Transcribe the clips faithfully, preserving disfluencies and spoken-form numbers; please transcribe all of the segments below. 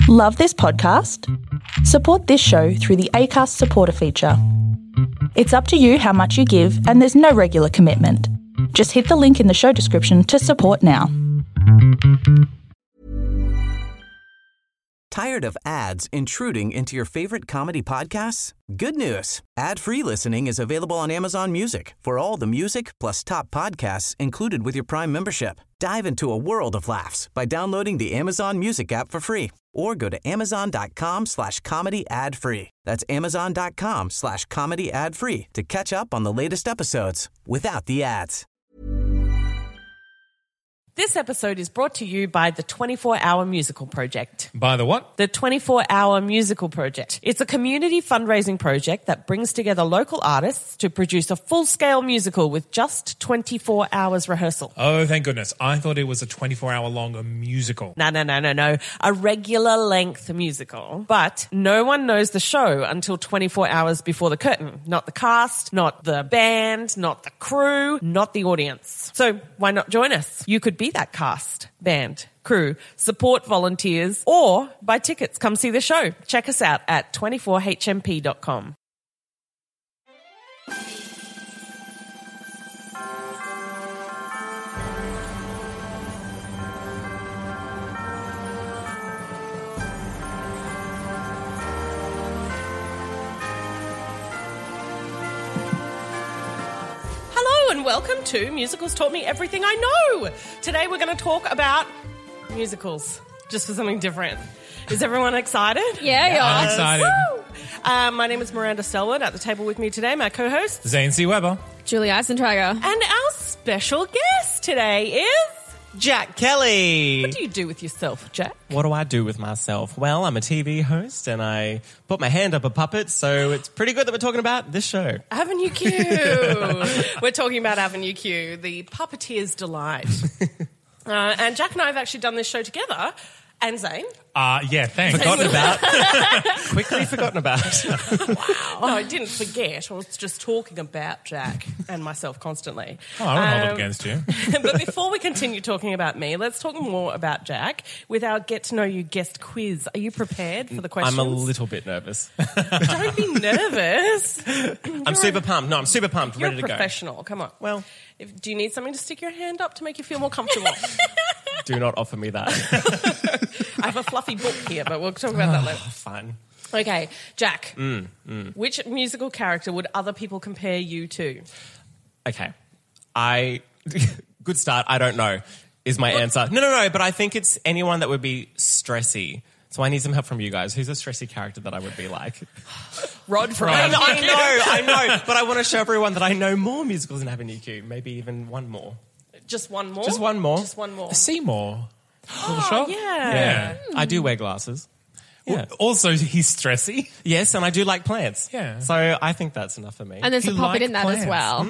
Love this podcast? Support this show through the Acast supporter feature. It's up to you how much you give, and there's no regular commitment. Just hit the link in the show description to support now. Tired of ads intruding into your favorite comedy podcasts? Good news. Ad-free listening is available on Amazon Music for all the music plus top podcasts included with your Prime membership. Dive into a world of laughs by downloading the Amazon Music app for free or go to amazon.com slash comedy ad free. That's amazon.com slash comedy ad free to catch up on the latest episodes without the ads. This episode is brought to you by the twenty-four hour Musical Project. By the what? The twenty-four hour Musical Project. It's a community fundraising project that brings together local artists to produce a full-scale musical with just twenty-four hours rehearsal. Oh, thank goodness. I thought it was a twenty-four hour long musical. No, no, no, no, no. A regular length musical. But no one knows the show until twenty-four hours before the curtain. Not the cast, not the band, not the crew, not the audience. So why not join us? You could be that cast, band, crew, support volunteers, or buy tickets. Come see the show. Check us out at twenty-four h m p dot com. And welcome to Musicals Taught Me Everything I Know. Today we're going to talk about musicals, just for something different. Is everyone excited? Yeah, yeah I'm excited. Um, my name is Miranda Selwood. At the table with me today, my co-host Zane C. Weber, Julie Eisentrager, and our special guest today is Jack Kelly. What do you do with yourself, Jack? What do I do with myself? Well, I'm a T V host and I put my hand up a puppet, so it's pretty good that we're talking about this show. Avenue Q. We're talking about Avenue Q, the puppeteer's delight. uh, and Jack and I have actually done this show together. And Zane. Uh, yeah, thanks. Forgotten about. Quickly forgotten about. Wow. No, I didn't forget. I was just talking about Jack and myself constantly. Oh, I won't hold Um, it against you. But before we continue talking about me, let's talk more about Jack with our Get to Know You guest quiz. Are you prepared for the questions? I'm a little bit nervous. Don't be nervous. I'm super pumped. No, I'm super pumped. You're Ready a to go. professional. Come on. Well, if, do you need something to stick your hand up to make you feel more comfortable? do not offer me that. I have a fluffy book here, but we'll talk about that later. Fine. Okay, Jack. Mm, mm. Which musical character would other people compare you to? Okay. I... Good start. I don't know is my answer. No, no, no, but I think it's anyone that would be stressy. So I need some help from you guys. Who's a stressy character that I would be like? Rod from I know, I know, I know. But I want to show everyone that I know more musicals than Avenue Q. Maybe even one more. Just one more? Just one more. Just one more. Seymour. Little Oh, shop? yeah. Yeah. I do wear glasses. Yeah. Also, he's stressy. Yes, and I do like plants. Yeah. So I think that's enough for me. and there's You a puppet like in that plants. as well.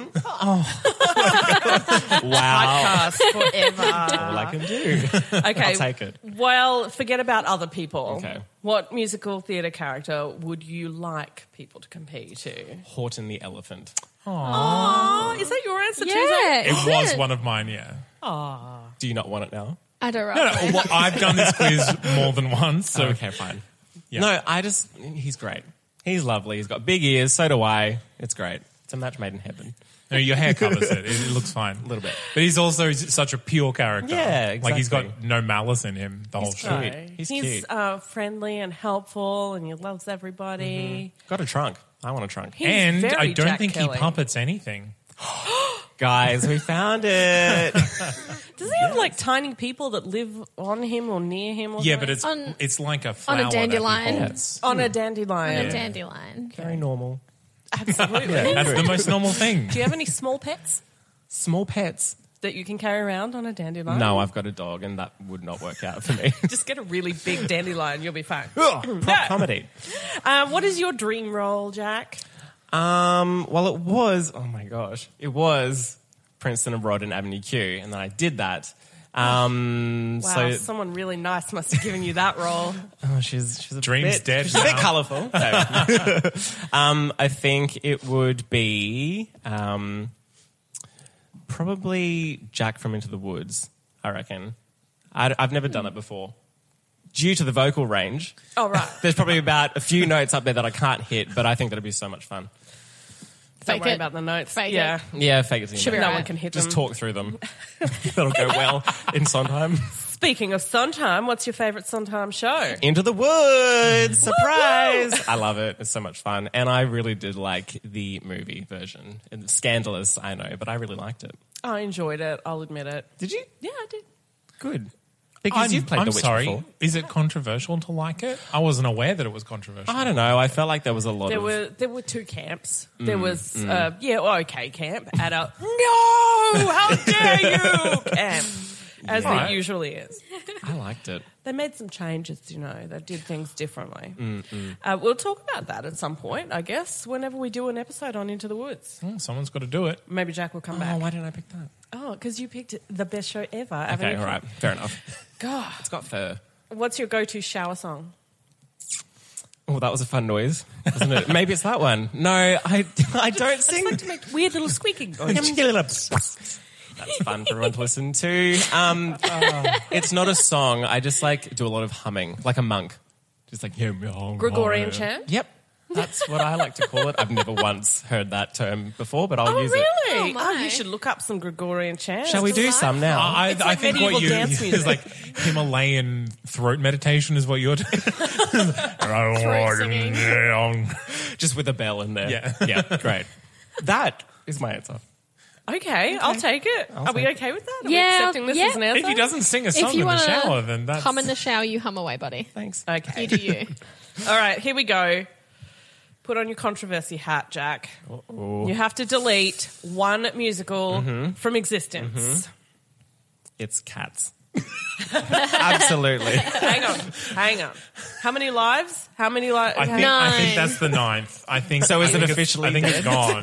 Wow. Podcast forever. All I can do. Okay. I'll take it. Well, forget about other people. Okay. What musical theatre character would you like people to compare you to? Horton the elephant. Oh, is that your answer too? Yeah, It isn't was it? one of mine, yeah. Do you not want it now? I don't know. No, no, well, I've done this quiz more than once, so Okay, fine. Yeah. No, I just... He's great. He's lovely. He's got big ears. So do I. It's great. It's a match made in heaven. No, your hair covers it. It, it looks fine. A little bit. But he's also such a pure character. Yeah, Like he's got exactly. no malice in him the whole He's show. cute. No. He's He's cute. uh, friendly and helpful, and he loves everybody. Got a trunk. I want a trunk. He's And very I don't Jack think Kelly. he puppets anything. Guys, we found it. Does he have like tiny people that live on him or near him? Or Yeah, something? but it's On- it's like a flower on a dandelion. that he Yes. on a dandelion. On a dandelion. Very normal. Absolutely. That's the most normal thing. Do you have any small pets Small pets. that you can carry around on a dandelion? No, I've got a dog, and that would not work out for me. Just get a really big dandelion, you'll be fine. Ugh, prop comedy. Uh, what is your dream role, Jack? Um, well, it was, oh my gosh, it was Princeton and Rod and Avenue Q, and then I did that. Um, Wow, so, someone really nice must have given you that role. oh, she's, she's a Dream's bit, dead she's a bit now. colourful. No. um, I think it would be um, probably Jack from Into the Woods, I reckon. I, I've never done it before. due to the vocal range. Oh, right. There's probably about a few notes up there that I can't hit, but I think that'd be so much fun. Don't Fake worry it. about the notes. Fake yeah. it. Yeah, fake it. Should be No right. one can hit Just them. talk through them. That'll go well in Sondheim. Speaking of Sondheim, what's your favourite Sondheim show? Into the Woods! Surprise! I love it. It's so much fun. And I really did like the movie version. It's scandalous, I know, but I really liked it. I enjoyed it. I'll admit it. Did you? Yeah, I did. Good. Because I'm, you've played I'm The Witch sorry. before. Is it controversial to like it? I wasn't aware that it was controversial. I don't know. I felt like there was a lot There of... were there were two camps. Mm, There was uh, yeah, well, okay camp at a no, how dare you camp, as Yeah. there usually is. I liked it. They made some changes, you know. They did things differently. Mm, Uh, we'll talk about that at some point, I guess, whenever we do an episode on Into the Woods. Oh, someone's got to do it. Maybe Jack will come Oh, back. why didn't I pick that? Oh, because you picked the best show ever. haven't Okay, you? all right. Fair enough. God, It's got fur. what's your go-to shower song? Oh, that was a fun noise, wasn't it? Maybe it's that one. No, I, I don't sing. I like to make weird little squeaking noises. That's fun for everyone to listen to. Um, it's not a song. I just like do a lot of humming, like a monk. Just like Gregorian chant. Yep, that's what I like to call it. I've never once heard that term before, but I'll Oh, use it. really? Oh, my. you should look up some Gregorian chants. Shall we do some now? I, It's I like think medieval what you dance music. is like Himalayan throat meditation is what you're doing. Throat singing. Just with a bell in there. Yeah. yeah, great. That is my answer. Okay, I'll take it. Are we take okay with that? Are Yeah, we accepting this yeah. as an answer? If he doesn't sing a song If you in the want shower, then that's... to hum in the shower, you hum away, buddy. Thanks. Okay. You do you. All right, here we go. Put on your controversy hat, Jack. You have to delete one musical Mm-hmm. from existence. It's Cats. Absolutely. Hang on, hang on. How many lives? How many lives? I think, I Nine. think that's the ninth. I think So is I it think it's- officially I think dead? it's gone.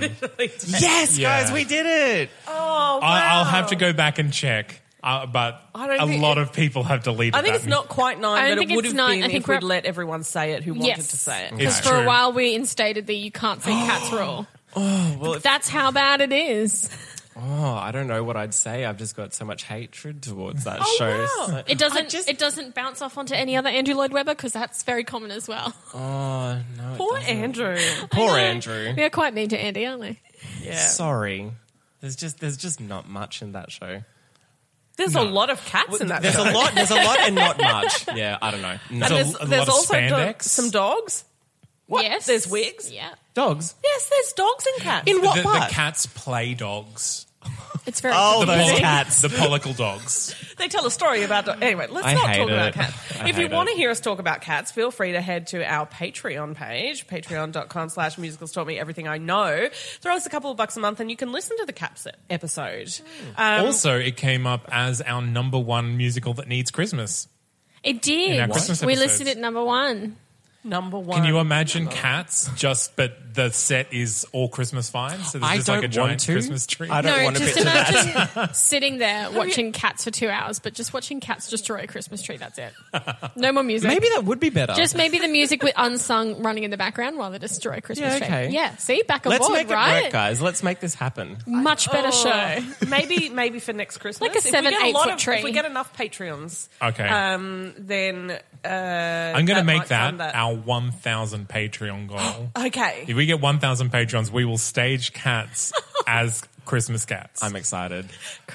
Yes, Yeah. guys, we did it. Oh, wow. I, I'll have to go back and check, uh, but I don't a think lot it- of people have deleted I think that. it's not quite nine, I don't but think it would it's have nine. been I think if we'd we're- let everyone say it who wanted Yes. to say it. Because It's for a true. while we instated that you can't say Cats Rule. Well, if, That's how bad it is. oh, I don't know what I'd say. I've just got so much hatred towards that Oh, show. wow. So- It doesn't. just- It doesn't bounce off onto any other Andrew Lloyd Webber because that's very common as well. oh no, it Poor doesn't. Andrew. Poor Andrew. We are quite mean to Andy, aren't we? Yeah. Sorry. There's just there's just not much in that show. There's a lot of cats in that There's show. a lot. There's a lot and not much. Yeah, I don't know. No. And there's, a- a there's lot of also do- spandex. some dogs. What? Yes. There's wigs? Yeah. Dogs. Yes, there's dogs and cats. In what the, the part? cats play dogs. It's very. Oh, The those poli- cats. The pollicle dogs. They tell a story about... Anyway, let's I not hate talk about it. cats. I If you hate want to it. hear us talk about cats, feel free to head to our Patreon page, patreon.com slash musicals taught me everything I know. Throw us a couple of bucks a month and you can listen to the Cats episode. Um, Also, it came up as our number one musical that needs Christmas. It did. In our Christmas We episodes. listed it number one. number one. Can you imagine Cats just, but the set is all Christmas vibes? So there's I just don't like a giant want to. Christmas tree. I don't No, want to just picture that. imagine sitting there watching Cats for two hours, but just watching Cats destroy a Christmas tree. That's it. No more music. Maybe that would be better. Just maybe the music with unsung running in the background while they destroy a Christmas Yeah, okay. tree. Yeah, see, back on Let's board, make it right? work, guys. Let's make this happen. Much better show. maybe maybe for next Christmas. Like a If we seven, get eight lot foot of, tree. If we get enough Patreons, Okay. um, then uh, I'm going to that make might that, fund that. our one thousand Patreon goal. Okay. If we get one thousand Patreons, we will stage Cats as Christmas Cats. I'm excited.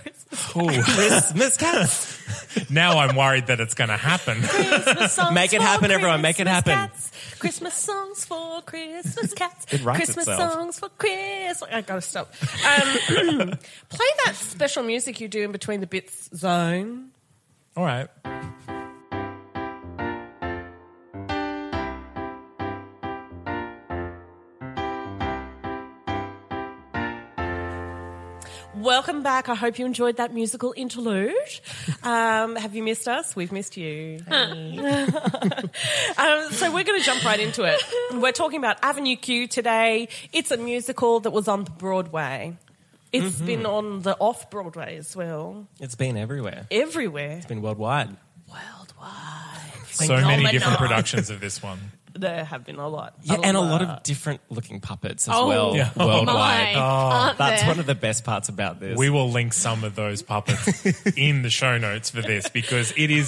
Ooh. Christmas Cats. Now I'm worried that it's going to happen. Christmas songs Make it for happen, everyone. Make it Christmas happen. Cats. Christmas songs for Christmas cats. It writes Christmas itself. songs for Christmas. I gotta stop. Um, play that special music you do in between the bits zone. All right. Welcome back. I hope you enjoyed that musical interlude. Um, have you missed us? We've missed you. Hey. um, so we're going to jump right into it. We're talking about Avenue Q today. It's a musical that was on Broadway. It's Mm-hmm. been on the off-Broadway as well. It's been everywhere. Everywhere. It's been worldwide. Worldwide. So many Phenomenal. different productions of this one. There have been a lot. Yeah, and a lot lot. of different looking puppets as Oh, well. Yeah. Worldwide. My, aren't That's there? one of the best parts about this. We will link some of those puppets in the show notes for this because it is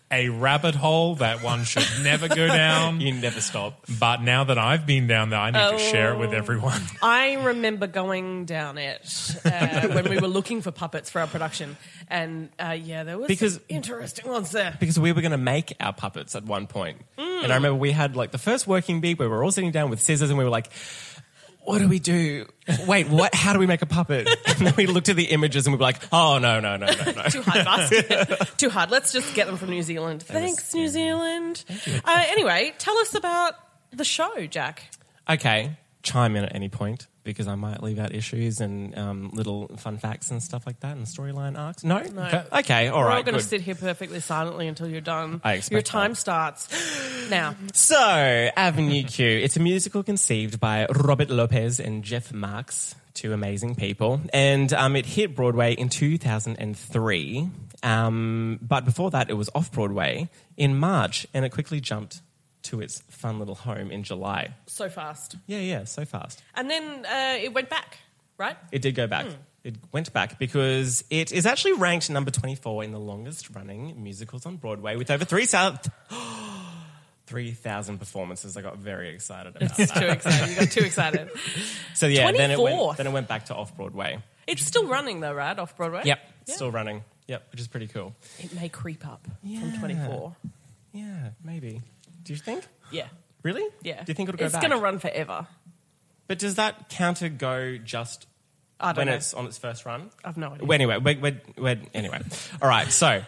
a rabbit hole that one should never go down. You never stop. But now that I've been down there, I need Oh. to share it with everyone. I remember going down it uh, when we were looking for puppets for our production. And, uh, yeah, there was Because- some interesting ones there. Because we were going to make our puppets at one point. Mm. And I remember we had like the first working beat where we were all sitting down with scissors and we were like, what do we do? Wait, what? How do we make a puppet? And then we looked at the images and we were like, oh, no, no, no, no, no. Too hard, Bus. Too hard. Let's just get them from New Zealand. Thanks, New Zealand. Uh, anyway, tell us about the show, Jack. Okay, chime in at any point because I might leave out issues and um, little fun facts and stuff like that and storyline arcs. No? No. Okay, all We're right, all going to good. sit here perfectly silently until you're done. I expect Your time that. starts now. So, Avenue Q. It's a musical conceived by Robert Lopez and Jeff Marks, two amazing people. And um, it hit Broadway in two thousand three. Um, but before that, it was off Broadway in March, and it quickly jumped to its fun little home in July. So fast. Yeah, yeah, so fast. And then uh, it went back, right? It did go back. It went back because it is actually ranked number twenty-four in the longest running musicals on Broadway with over three thousand three thousand performances. I got very excited about that. Too excited. You got too excited. So yeah, then it twenty-four. went then it went back to off Broadway. It's still running though, right? Off Broadway? Yep, Yeah. still running. Yep, which is pretty cool. It may creep up Yeah. from twenty-four. Yeah, maybe. Do you think? Yeah. Really? Yeah. Do you think it'll go it's back? going to run forever. But does that counter go just I don't when know. it's on its first run? I've no idea. Well, anyway, we're, we're, we're, anyway. All right, so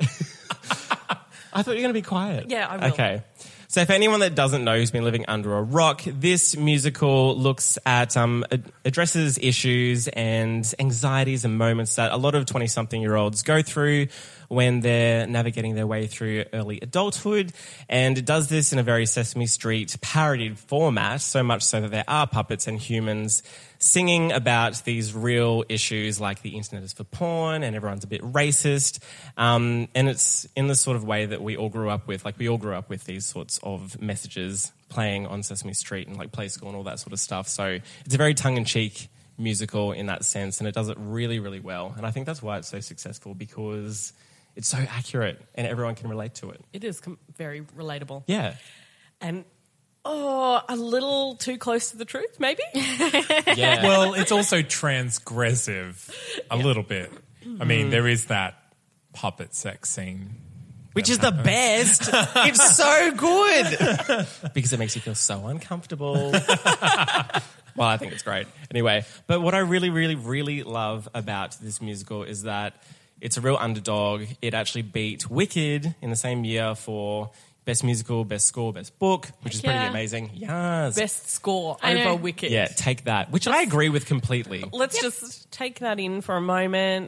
I thought you were going to be quiet. Yeah, I will. Okay. So for anyone that doesn't know who's been living under a rock, this musical looks at, um, ad- addresses issues and anxieties and moments that a lot of twenty-something-year-olds go through when they're navigating their way through early adulthood. And it does this in a very Sesame Street parodied format, so much so that there are puppets and humans singing about these real issues like the internet is for porn and everyone's a bit racist. Um, and it's in the sort of way that we all grew up with. Like, we all grew up with these sorts of messages playing on Sesame Street and like Play School and all that sort of stuff. So it's a very tongue-in-cheek musical in that sense, and it does it really, really well. And I think that's why it's so successful, because it's so accurate and everyone can relate to it. It is com- very relatable. Yeah. And, oh, a little too close to the truth, maybe? Yeah. Well, it's also transgressive a little bit. I mean, there is that puppet sex scene. Which is the best. It's so good. Because it makes you feel so uncomfortable. Well, I think it's great. Anyway, but what I really, really, really love about this musical is that it's a real underdog. It actually beat Wicked in the same year for Best Musical, Best Score, Best Book, which is pretty Yeah. amazing. Yes. Best score I over know. Wicked. Yeah, take that. Which I agree with completely. Let's just take that in for a moment.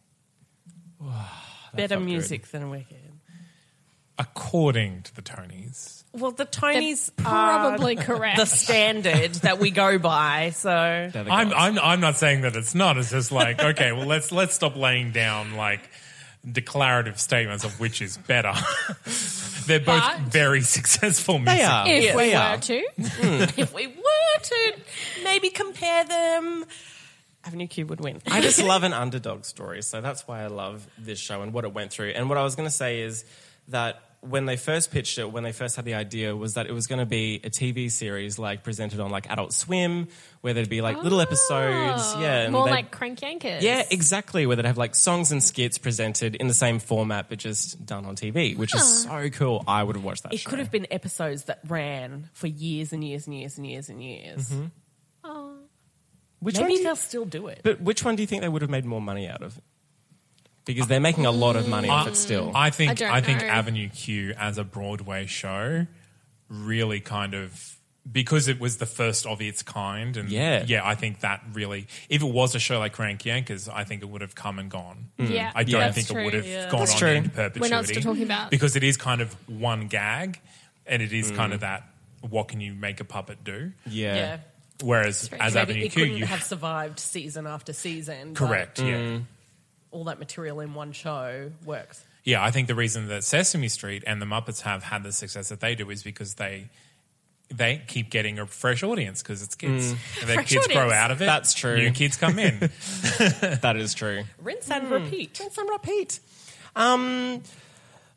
Better felt music than Wicked. According to the Tonys. Well, the Tonys They're are probably correct. the standard that we go by. So They're the I'm, gods. I'm, I'm not saying that it's not. It's just like, okay, well, let's let's stop laying down like declarative statements of which is better. They're both But- very successful music. They are. if Yeah, we they were are. to. if we were to maybe compare them, Avenue Q would win. I just love an underdog story, so that's why I love this show and what it went through. And what I was going to say is that when they first pitched it, when they first had the idea, was that it was going to be a T V series like presented on like Adult Swim, where there'd be like little episodes. Yeah, and More they'd- like Crank Yankers. yeah, exactly. Where they'd have like songs and skits presented in the same format, but just done on T V, which is so cool. I would have watched that. It show. could have been episodes that ran for years and years and years and years and years. Oh. Which one? Maybe Do you, they'll still do it. but which one do you think they would have made more money out of? Because they're making a lot of money off it still. I think I don't I, think know. Avenue Q as a Broadway show really kind of, because it was the first of its kind, and Yeah. yeah, I think that really, if it was a show like Crank Yankers, I think it would have come and gone. Yeah, I don't that's think true. it would have Yeah. gone That's on true. into perpetuity. We're not still talking about- because it is kind of one gag, and it is kind of that. What can you make a puppet do? yeah. yeah. Whereas as Maybe Avenue it Q, couldn't you have survived season after season. but correct, yeah. all that material in one show works. Yeah, I think the reason that Sesame Street and the Muppets have had the success that they do is because they they keep getting a fresh audience because it's kids. And their Fresh kids grow audience. out of it. That's true. New kids come in. That is true. Rinse and repeat. Rinse and repeat. Um,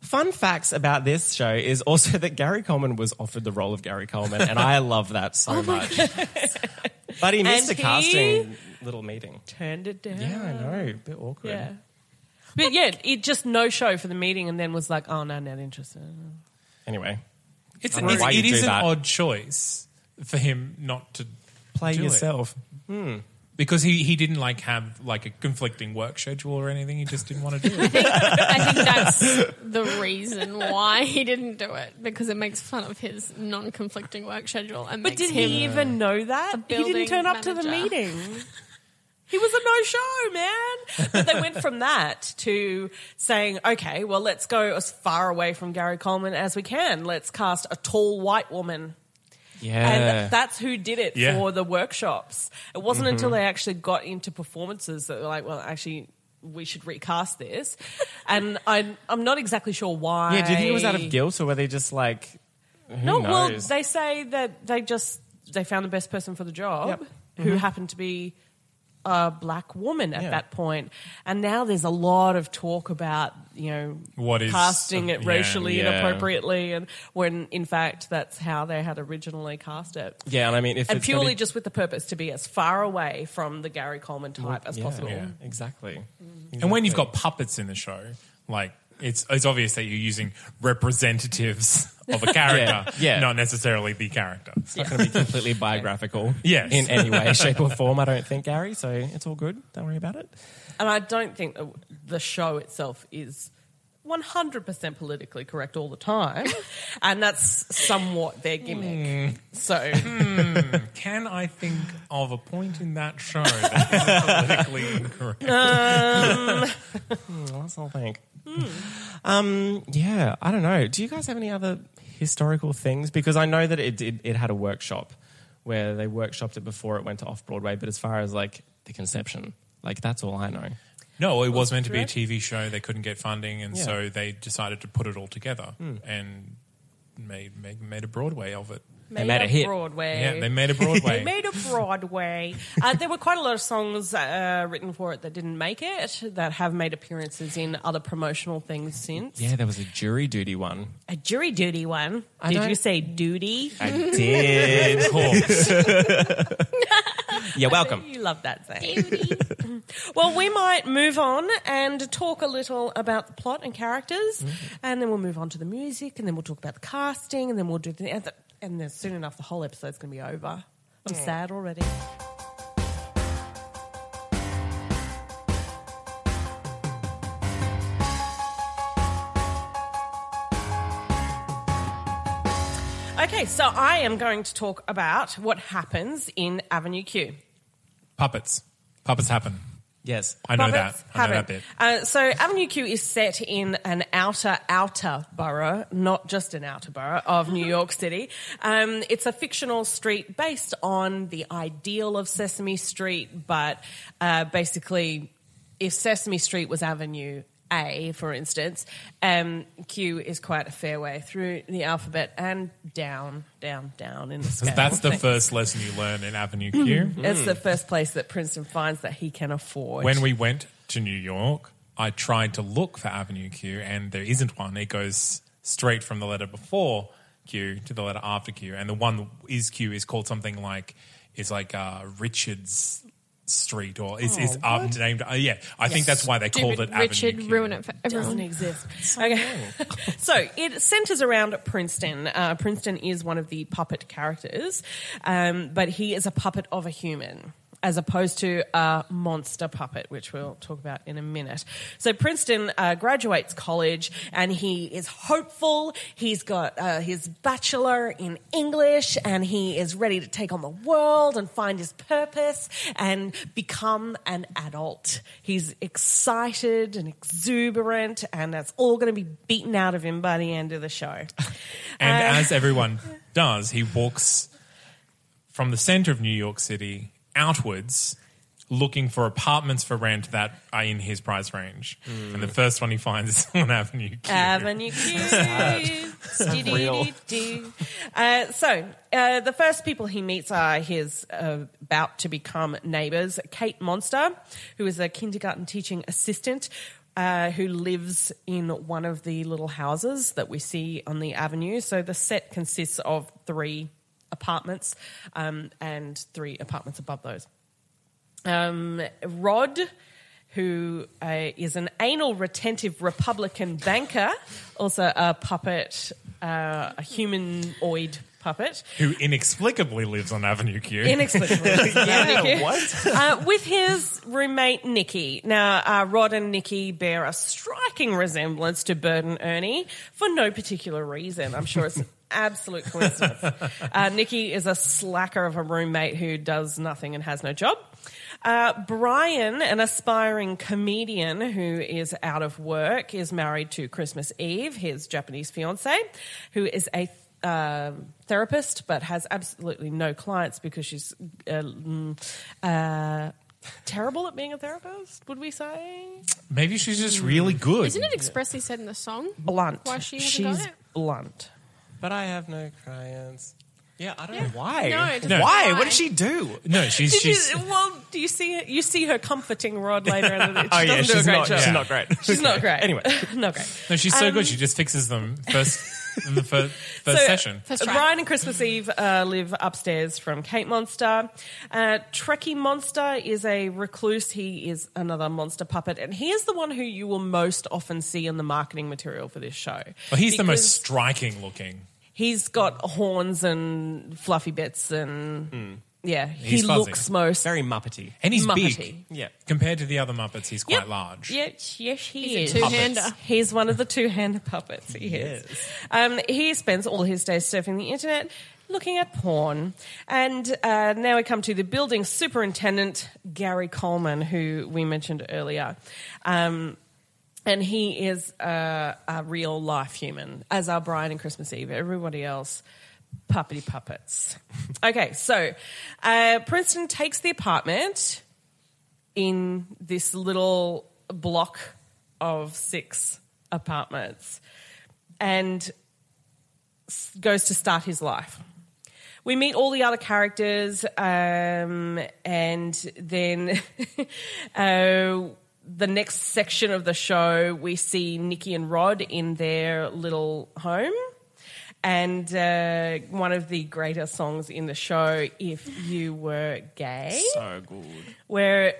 Fun facts about this show is also that Gary Coleman was offered the role of Gary Coleman, and I love that so much. But he missed And a he- casting little meeting. Turned it down. Yeah, I know. A bit awkward. Yeah. But yeah, it just no show for the meeting and then was like, oh, no, not interested. Anyway, It's, I don't know it's, why you it is do an that. odd choice for him not to play do it. yourself. Because he, he didn't like have like a conflicting work schedule or anything. He just didn't want to do it. I think that's the reason why he didn't do it, because it makes fun of his non-conflicting work schedule. And But makes did him, he even know that? He didn't building turn up to the manager. meeting. He was a no-show, man. But they went from that to saying, okay, well, let's go as far away from Gary Coleman as we can. Let's cast a tall white woman. Yeah. And th- that's who did it Yeah. for the workshops. It wasn't until they actually got into performances that they were like, well, actually, we should recast this. And I, I'm not exactly sure why. yeah, do you think it was out of guilt, or were they just like, who No, well, knows? they say that they just they found the best person for the job, Yep. who happened to be a black woman at Yeah. that point. And now there's a lot of talk about, you know, What is- casting it yeah, racially yeah. inappropriately, and when in fact that's how they had originally cast it. yeah, and I mean, if And it's gonna purely be- just with the purpose to be as far away from the Gary Coleman type as yeah, possible. yeah, exactly. And when you've got puppets in the show, like it's it's obvious that you're using representatives of a character, Yeah, yeah. not necessarily the character. It's not going to be completely biographical Yes. in any way, shape or form, I don't think, Gary, so it's all good. Don't worry about it. And I don't think that the show itself is one hundred percent politically correct all the time. And that's somewhat their gimmick. So, Can I think of a point in that show that is politically incorrect? Hmm, let's all think. Um, yeah, I don't know. Do you guys have any other historical things? Because I know that it did, it had a workshop where they workshopped it before it went to off-Broadway, but as far as like the conception, like that's all I know. No, it was meant to be a correct. T V show. They couldn't get funding, and Yeah. so they decided to put it all together and made, made made a Broadway of it. They made a hit. Broadway. Yeah, they made a Broadway. They made a Broadway. Uh, there were quite a lot of songs uh, written for it that didn't make it, that have made appearances in other promotional things since. Yeah, there was a jury duty one. A jury duty one. I Did don't- you say duty? I did. Of course. You're welcome. You love that saying. Well, we might move on and talk a little about the plot and characters, and then we'll move on to the music, and then we'll talk about the casting, and then we'll do the... And, the, and then soon enough, the whole episode's going to be over. I'm sad already. Okay, so I am going to talk about what happens in Avenue Q. Puppets. Puppets happen. Yes. I know Puppets that. I know happen. that bit. Uh, so Avenue Q is set in an outer, outer borough, not just an outer borough of New York City. Um, it's a fictional street based on the ideal of Sesame Street, but uh, basically if Sesame Street was Avenue A, for instance, um, Q is quite a fair way through the alphabet and down, down, down in the scale. That's the Thanks. first lesson you learn in Avenue Q. It's the first place that Princeton finds that he can afford. When we went to New York, I tried to look for Avenue Q, and there isn't one. It goes straight from the letter before Q to the letter after Q, and the one that is Q is called something like is like uh, Richards Street, or is is um, named. Uh, yeah, I think that's why they called it Stupid Richard, Avenue Q. ruin it for everyone. doesn't exist. Okay. So it centers around Princeton. Uh, Princeton is one of the puppet characters, um, but he is a puppet of a human, as opposed to a monster puppet, which we'll talk about in a minute. So Princeton uh, graduates college, and he is hopeful. He's got uh, his bachelor in English, and he is ready to take on the world and find his purpose and become an adult. He's excited and exuberant, and that's all going to be beaten out of him by the end of the show. And Uh, as everyone does, he walks from the center of New York City outwards, looking for apartments for rent that are in his price range. And the first one he finds is on Avenue Q. Avenue Q. real. Do-do-do-do. Uh, so, uh, the first people he meets are his uh, about to become neighbours, Kate Monster, who is a kindergarten teaching assistant, uh, who lives in one of the little houses that we see on the avenue. So the set consists of three apartments um, and three apartments above those. Um, Rod, who uh, is an anal retentive Republican banker, also a puppet, uh, a humanoid puppet. Who inexplicably lives on Avenue Q. Inexplicably. yeah, Nikki. What? Uh, with his roommate, Nikki. Now, uh, Rod and Nikki bear a striking resemblance to Bert and Ernie for no particular reason. I'm sure it's an absolute coincidence. Uh, Nikki is a slacker of a roommate who does nothing and has no job. Uh, Brian, an aspiring comedian who is out of work, is married to Christmas Eve, his Japanese fiancée, who is a uh, therapist but has absolutely no clients because she's uh, uh, terrible at being a therapist, would we say? Maybe she's just really good. Isn't it expressly said in the song? Blunt. Why she hasn't she's got it? blunt. But I have no clients. Yeah, I don't know why. No, it doesn't No. Why? lie. What did she do? No, she's Did she's you, well, do you see her, you see her comforting Rod later? And she Oh yeah, doesn't do a she's great not. job. She's not great. She's not great. Anyway. not great. no, she's so Um, good. She just fixes them first in the first, first So, session. First try. Brian and Christmas Eve uh, live upstairs from Kate Monster. Uh, Trekkie Monster is a recluse. He is another monster puppet, and he is the one who you will most often see in the marketing material for this show. Well, he's the most Because striking looking. He's got horns and fluffy bits, and yeah, he He's fuzzy. looks most Very Muppety. And he's Muppety. big. Yeah. Compared to the other Muppets, he's quite Yep. large. Yes, yes, he He's is. a two-hander. He's one of the two-handed puppets. He is. Um, he spends all his days surfing the internet, looking at porn. And uh, now we come to the building superintendent, Gary Coleman, who we mentioned earlier. Um, and he is uh, a real-life human, as are Brian and Christmas Eve. Everybody else, puppety puppets. Okay, so uh, Princeton takes the apartment in this little block of six apartments and s- goes to start his life. We meet all the other characters, um, and then uh, the next section of the show, we see Nikki and Rod in their little home. And uh, one of the greater songs in the show, If You Were Gay, So good. where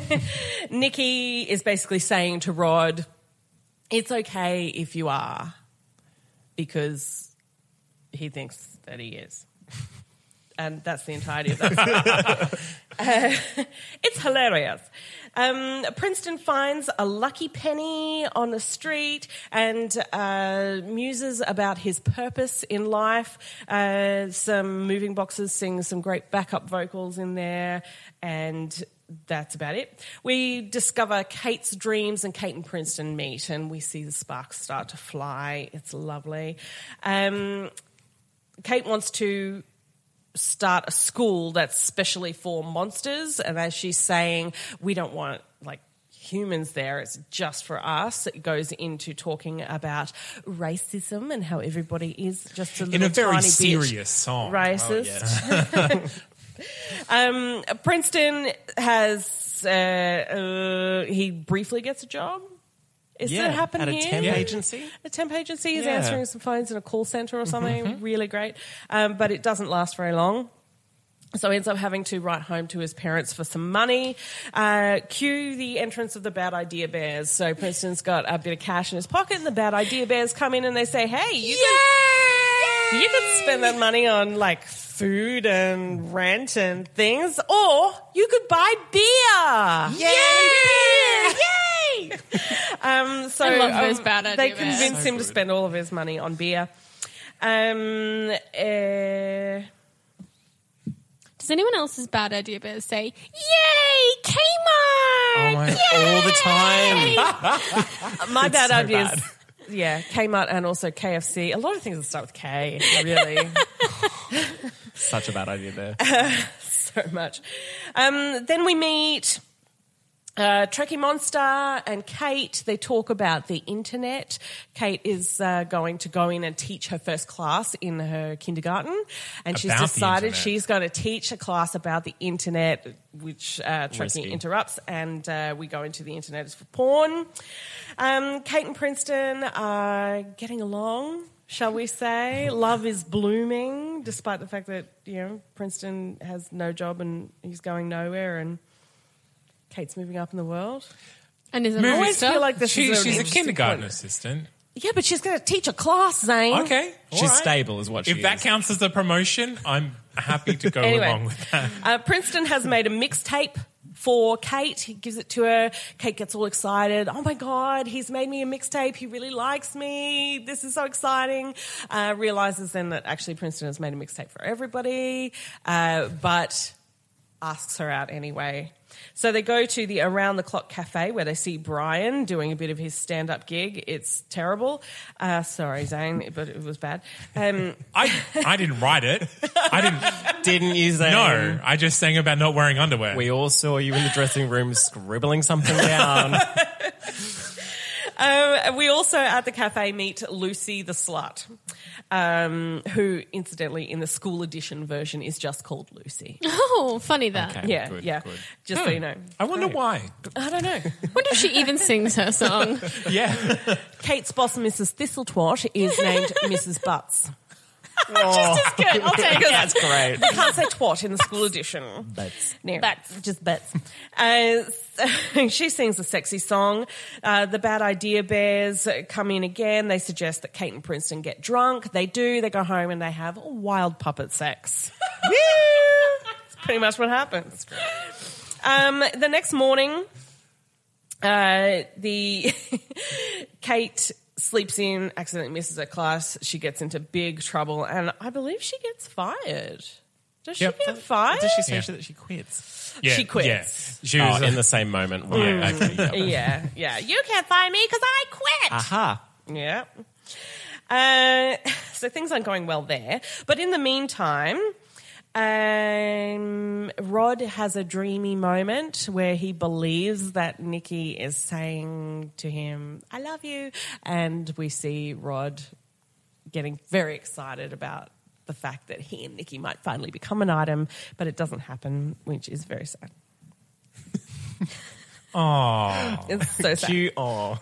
Nikki is basically saying to Rod, it's okay if you are, because he thinks that he is. And that's the entirety of that song. uh, it's hilarious. Um, Princeton finds a lucky penny on the street and uh, muses about his purpose in life. Uh, some moving boxes sing some great backup vocals in there, and that's about it. We discover Kate's dreams, and Kate and Princeton meet, and we see the sparks start to fly. It's lovely. Um, Kate wants to start a school that's specially for monsters, and as she's saying, we don't want like humans there, it's just for us. It goes into talking about racism and how everybody is just a little In a very tiny bit serious song. racist. um, Princeton has uh, uh, he briefly gets a job. Is Yeah, that happen at a here? temp agency. A temp agency is Yeah. answering some phones in a call centre or something. Really great. Um, but it doesn't last very long. So he ends up having to write home to his parents for some money. Uh, cue the entrance of the Bad Idea Bears. So Princeton's got a bit of cash in his pocket, and the Bad Idea Bears come in and they say, hey, you can, you can spend that money on like food and rent and things, or you could buy beer. Yay! Yay! um, so I love those um, Bad Idea they Bears. convince So him to good. spend all of his money on beer. Um, uh, Does anyone else's bad idea bears say, "Yay, Kmart"? Oh my, all the time. my bad so ideas. bad. Yeah, Kmart and also K F C. A lot of things that start with K, really. Such a bad idea there. So much. Um, then we meet Uh, Trekkie Monster and Kate, they talk about the internet. Kate is uh, going to go in and teach her first class in her kindergarten, and she's About the decided internet. she's going to teach a class about the internet, which uh, Trekkie Risky. interrupts, and uh, we go into the internet is for porn. Um, Kate and Princeton are getting along, shall we say. Love is blooming, despite the fact that, you know, Princeton has no job and he's going nowhere, and Kate's moving up in the world. And is it Movie I always stuff? feel like this She- is an she's a interesting kindergarten point. assistant. Yeah, but she's going to teach a class, Zane. Okay, all She's right. stable, is what she If that is. counts as a promotion, I'm happy to go Anyway. along with that. Uh, Princeton has made a mixtape for Kate. He gives it to her. Kate gets all excited. Oh my God, he's made me a mixtape. He really likes me. This is so exciting. Uh, realizes then that actually Princeton has made a mixtape for everybody, uh, but asks her out anyway. So they go to the Around the Clock Cafe where they see Brian doing a bit of his stand-up gig. It's terrible. Uh, sorry, Zane, but it was bad. Um, I I didn't write it. I didn't. Didn't you say? No, I just sang about not wearing underwear. We all saw you in the dressing room scribbling something down. Um, we also at the cafe meet Lucy the slut, um, who incidentally in the school edition version is just called Lucy. Oh, funny that. Okay. Yeah, good, yeah. good. Just so you know. I wonder why. I don't know. Wonder if she even sings her song. Yeah. Kate's boss, Missus Thistletwat, is named Missus Butts. Oh, Good, I'll take it. that's great. You can't say twat in the school edition. Butts. No, Butts. just butts. Uh, so she sings a sexy song. Uh, the Bad Idea Bears come in again. They suggest that Kate and Princeton get drunk. They do. They go home and they have wild puppet sex. That's pretty much what happens. Um, the next morning, uh, the Kate sleeps in, accidentally misses her class. She gets into big trouble, and I believe she gets fired. Does she Yep. get fired? Does she say Yeah. that she quits? Yeah, She quits. Yeah. She was Oh, in the same moment. Right. Mm. Okay. yeah. Yeah, yeah. You can't fire me because I quit. Aha. Yeah. Uh, so things aren't going well there. But in the meantime, um, Rod has a dreamy moment where he believes that Nikki is saying to him, I love you. And we see Rod getting very excited about the fact that he and Nikki might finally become an item, but it doesn't happen, which is very sad. Aww. It's so sad. Cute. Oh.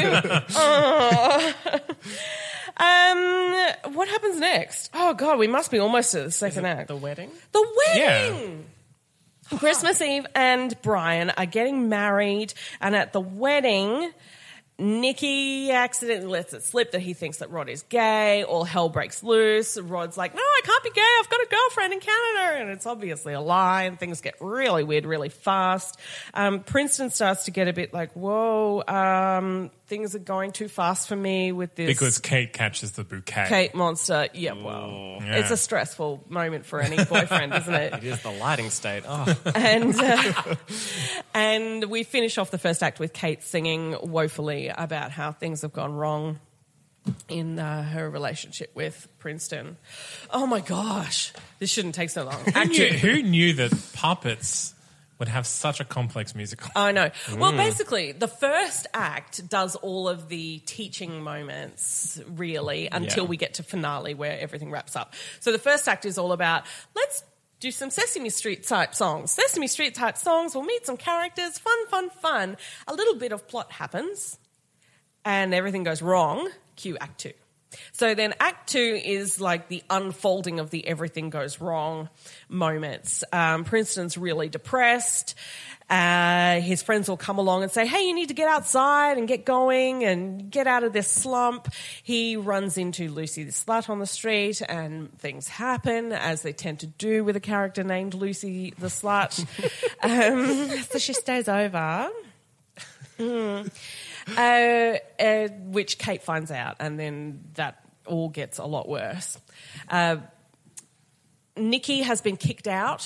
Um, what happens next? Oh God, we must be almost at the second act. The wedding? The wedding. Christmas Eve and Brian are getting married, and at the wedding, Nikki accidentally lets it slip that he thinks that Rod is gay. All hell breaks loose. Rod's like, no, I can't be gay. I've got a girlfriend in Canada. And it's obviously a lie, and things get really weird really fast. Um, Princeton starts to get a bit like, whoa, um, things are going too fast for me with this. Because Kate catches the bouquet. Kate Monster. Yeah, well, Yeah. it's a stressful moment for any boyfriend, isn't it? It is the lighting state. Oh. And uh, and we finish off the first act with Kate singing woefully about how things have gone wrong in uh, her relationship with Princeton. Oh my gosh, this shouldn't take so long. Who Act knew, two. who knew that puppets would have such a complex musical? I know. Well, basically, the first act does all of the teaching moments, really, until Yeah. we get to finale where everything wraps up. So the first act is all about, let's do some Sesame Street type songs. Sesame Street type songs, we'll meet some characters, fun, fun, fun. A little bit of plot happens, and everything goes wrong. Cue Act Two. So then Act Two is like the unfolding of the everything goes wrong moments. Um, Princeton's really depressed. Uh, his friends will come along and say, hey, you need to get outside and get going and get out of this slump. He runs into Lucy the slut on the street, and things happen, as they tend to do with a character named Lucy the slut. um, so she stays over. Mm. Uh, uh, which Kate finds out, and then that all gets a lot worse. Uh, Nikki has been kicked out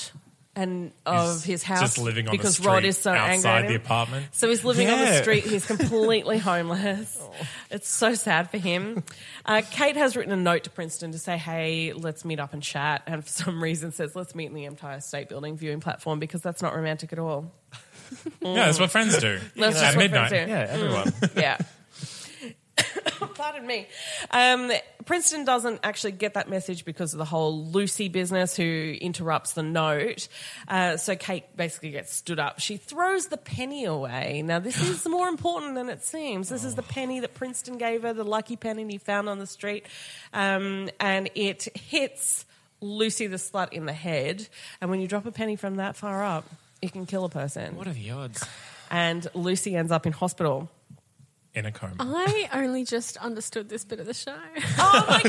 and of He's his house just living on because the street Rod is so angry outside at the him. apartment. So he's living on the Yeah. street. He's completely homeless. It's so sad for him. Uh, Kate has written a note to Princeton to say, hey, let's meet up and chat. And for some reason says, let's meet in the Empire State Building viewing platform because that's not romantic at all. Yeah, that's what friends do. That's At just what midnight. friends do. Yeah, everyone. Yeah. Pardon me. Um, Princeton doesn't actually get that message because of the whole Lucy business who interrupts the note. Uh, so Kate basically gets stood up. She throws the penny away. Now, this is more important than it seems. This is the penny that Princeton gave her, the lucky penny he found on the street. Um, and it hits Lucy the slut in the head. And when you drop a penny from that far up, it can kill a person. What are the odds? And Lucy ends up in hospital. In a coma. I only just understood this bit of the show. Oh my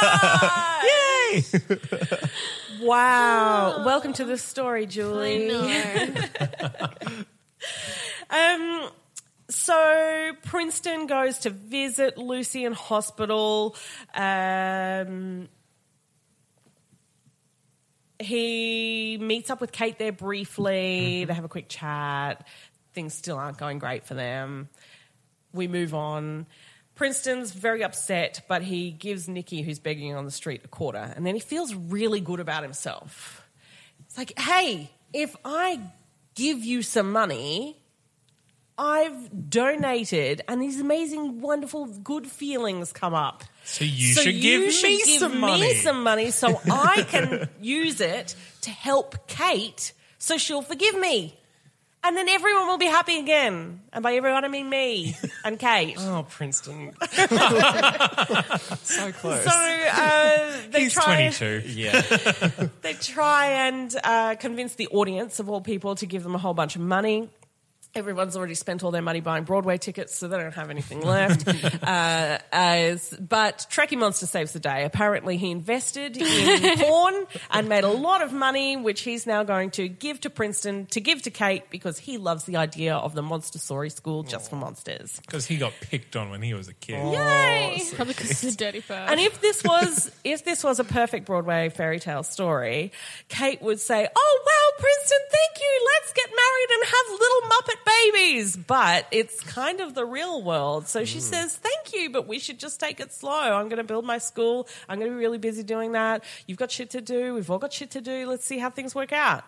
god! Yay! Wow! Welcome to the story, Julie. I know. Um. So Princeton goes to visit Lucy in hospital. Um. He meets up with Kate there briefly. They have a quick chat. Things still aren't going great for them. We move on. Princeton's very upset, but he gives Nikki, who's begging on the street, a quarter. And then he feels really good about himself. It's like, hey, if I give you some money, I've donated, and these amazing, wonderful, good feelings come up. So you So should you give should me give some me money. some money so I can use it to help Kate so she'll forgive me. And then everyone will be happy again. And by everyone, I mean me and Kate. Oh, Princeton. So close. So uh, they He's try, twenty-two. yeah. they try and uh, convince the audience of all people to give them a whole bunch of money. Everyone's already spent all their money buying Broadway tickets, so they don't have anything left. uh, as, but Trekkie Monster saves the day. Apparently he invested in porn and made a lot of money, which he's now going to give to Princeton, to give to Kate, because he loves the idea of the Montessori school just for monsters. Because he got picked on when he was a kid. Yay! Probably because he's a dirty bird. And if this was if this was a perfect Broadway fairy tale story, Kate would say, "Oh wow, Princeton, thank you. Let's get married and have little Muppet babies." But it's kind of the real world. So she says, "Thank you, but we should just take it slow. I'm going to build my school. I'm going to be really busy doing that. You've got shit to do. We've all got shit to do. Let's see how things work out."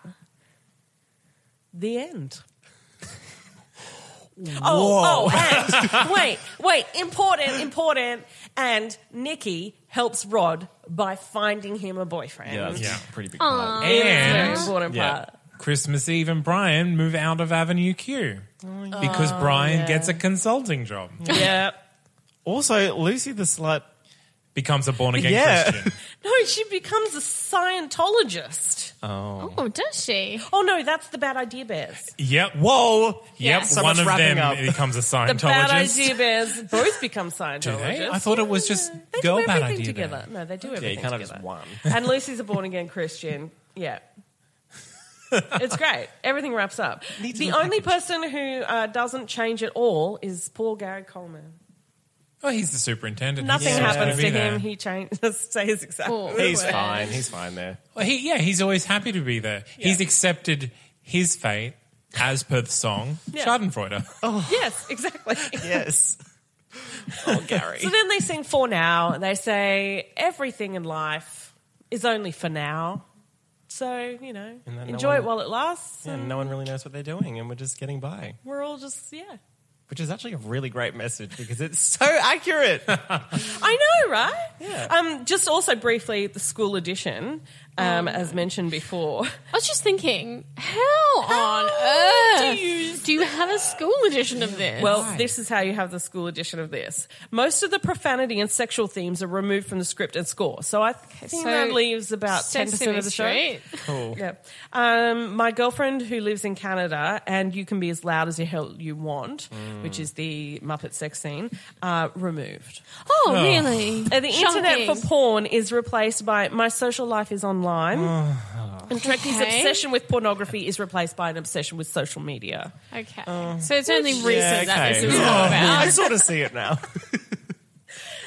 The end. Oh, oh, and wait, wait, important, important. And Nikki helps Rod by finding him a boyfriend. Yeah, that's Yeah. a pretty big part. It's a very And important Yeah. part. Christmas Eve and Brian move out of Avenue Q because Brian yeah. gets a consulting job. Yeah. Also, Lucy the Slut. Becomes a born again Yeah. Christian. No, she becomes a Scientologist. Oh. Oh, does she? Oh, no, that's the Bad Idea Bears. Yep. Whoa. Yep. So One much of wrapping them up. becomes a The Bad Scientologist. Idea Bears both become Do Scientologists. they? I thought it was just They girl do Bad everything Idea together. Bear. No, they do Yeah, everything you can't have together. just one. And Lucy's a born again Christian. Yeah. It's great. Everything wraps up. Neat The little only package. person who uh, doesn't change at all is poor Gary Coleman. Oh, he's the superintendent. Nothing He's supposed happens be to there. him. He changes, stays exactly. Oh. the He's way. fine. He's fine there. Well, he, yeah, he's always happy to be there. He's accepted his fate as per the song Yeah. Schadenfreude. Yes, exactly. Yes. Oh, Gary. So then they sing For Now. They say everything in life is only for now. So, you know, And then no enjoy one- it while it lasts. Yeah, And no one really knows what they're doing, and we're just getting by. we're all just, yeah. Which is actually a really great message because it's so accurate. I know, right? Yeah. Um, just also briefly, the school edition, um, as mentioned before. I was just thinking, how, on earth do you- do you have a school edition of this? Well, this is how you have the school edition of this. Most of the profanity and sexual themes are removed from the script and score. So I think so that leaves about ten percent Sesame of the show. Street. Cool. Yeah. Um, my girlfriend who lives in Canada, and you can be as loud as the hell you want, which is the Muppet sex scene, uh, removed. Oh, really? And the internet Shocking. for porn is replaced by My Social Life is Online. And Trekkie's Okay. obsession with pornography is replaced by an obsession with social media. Okay. so it's only recent Yeah, that okay. this is all I about. sort of see it now.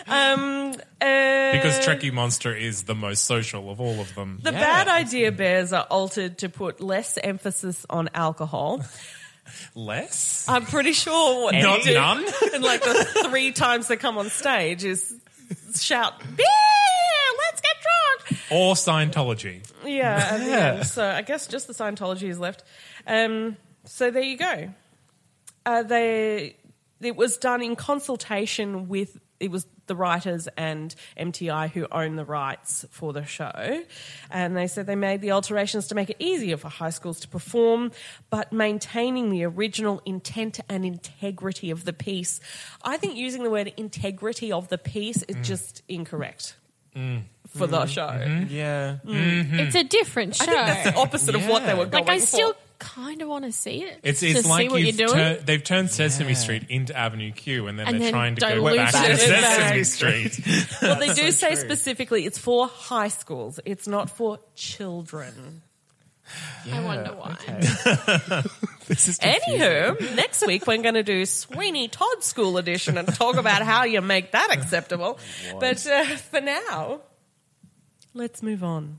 Um, uh, Because Trekkie Monster is the most social of all of them. the bad idea bears are altered to put less emphasis on alcohol. Less? I'm pretty sure what Not they do, none? and like the three times they come on stage is shout, beer, let's get drunk. Or Scientology. Yeah, at the end. So I guess just the Scientology is left. Um, so there you go. Uh, they it was done in consultation with it was the writers and M T I who own the rights for the show, and they said they made the alterations to make it easier for high schools to perform, but maintaining the original intent and integrity of the piece. I think using the word integrity of the piece is Mm. just incorrect. Mm. For the show. Mm-hmm. Yeah. It's a different show. I think that's the opposite of what they were going like I still for. kind of want to see it. It's to it's see like what you've you're doing. tur- they've turned Sesame Street into Avenue Q, and then And they're then trying to go dilute back to it Sesame back. Street. Well, they do say specifically it's for high schools. It's not for children. I wonder why. This is Anywho, next week we're going to do Sweeney Todd School Edition and talk about how you make that acceptable. But uh, for now, let's move on.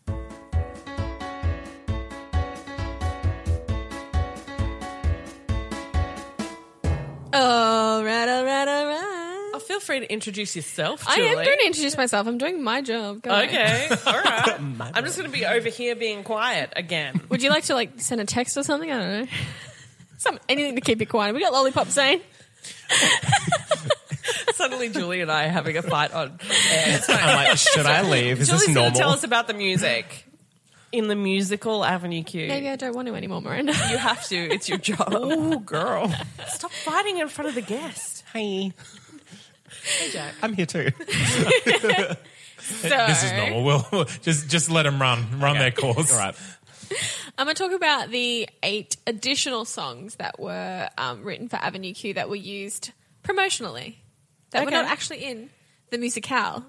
All right, all right, all right. Oh, feel free to introduce yourself, I Julie. am going to introduce myself. I'm doing my job. Go on. Okay, all right. I'm just going to be over here being quiet again. Would you like to like send a text or something? I don't know. Some anything to keep you quiet. We got Lollipop saying. Suddenly, Julie and I are having a fight on air. I'm like, should I leave? Is Julie's this going normal? to tell us about the music in the musical Avenue Q. Maybe I don't want to anymore, Miranda. You have to. It's your job. Oh, girl. Stop fighting in front of the guest. Hi. Hey, Jack. I'm here too. So, This is normal. We'll, we'll just just let them run, run their course. All right. I'm going to talk about the eight additional songs that were um, written for Avenue Q that were used promotionally, that were Okay. not actually in the musicale.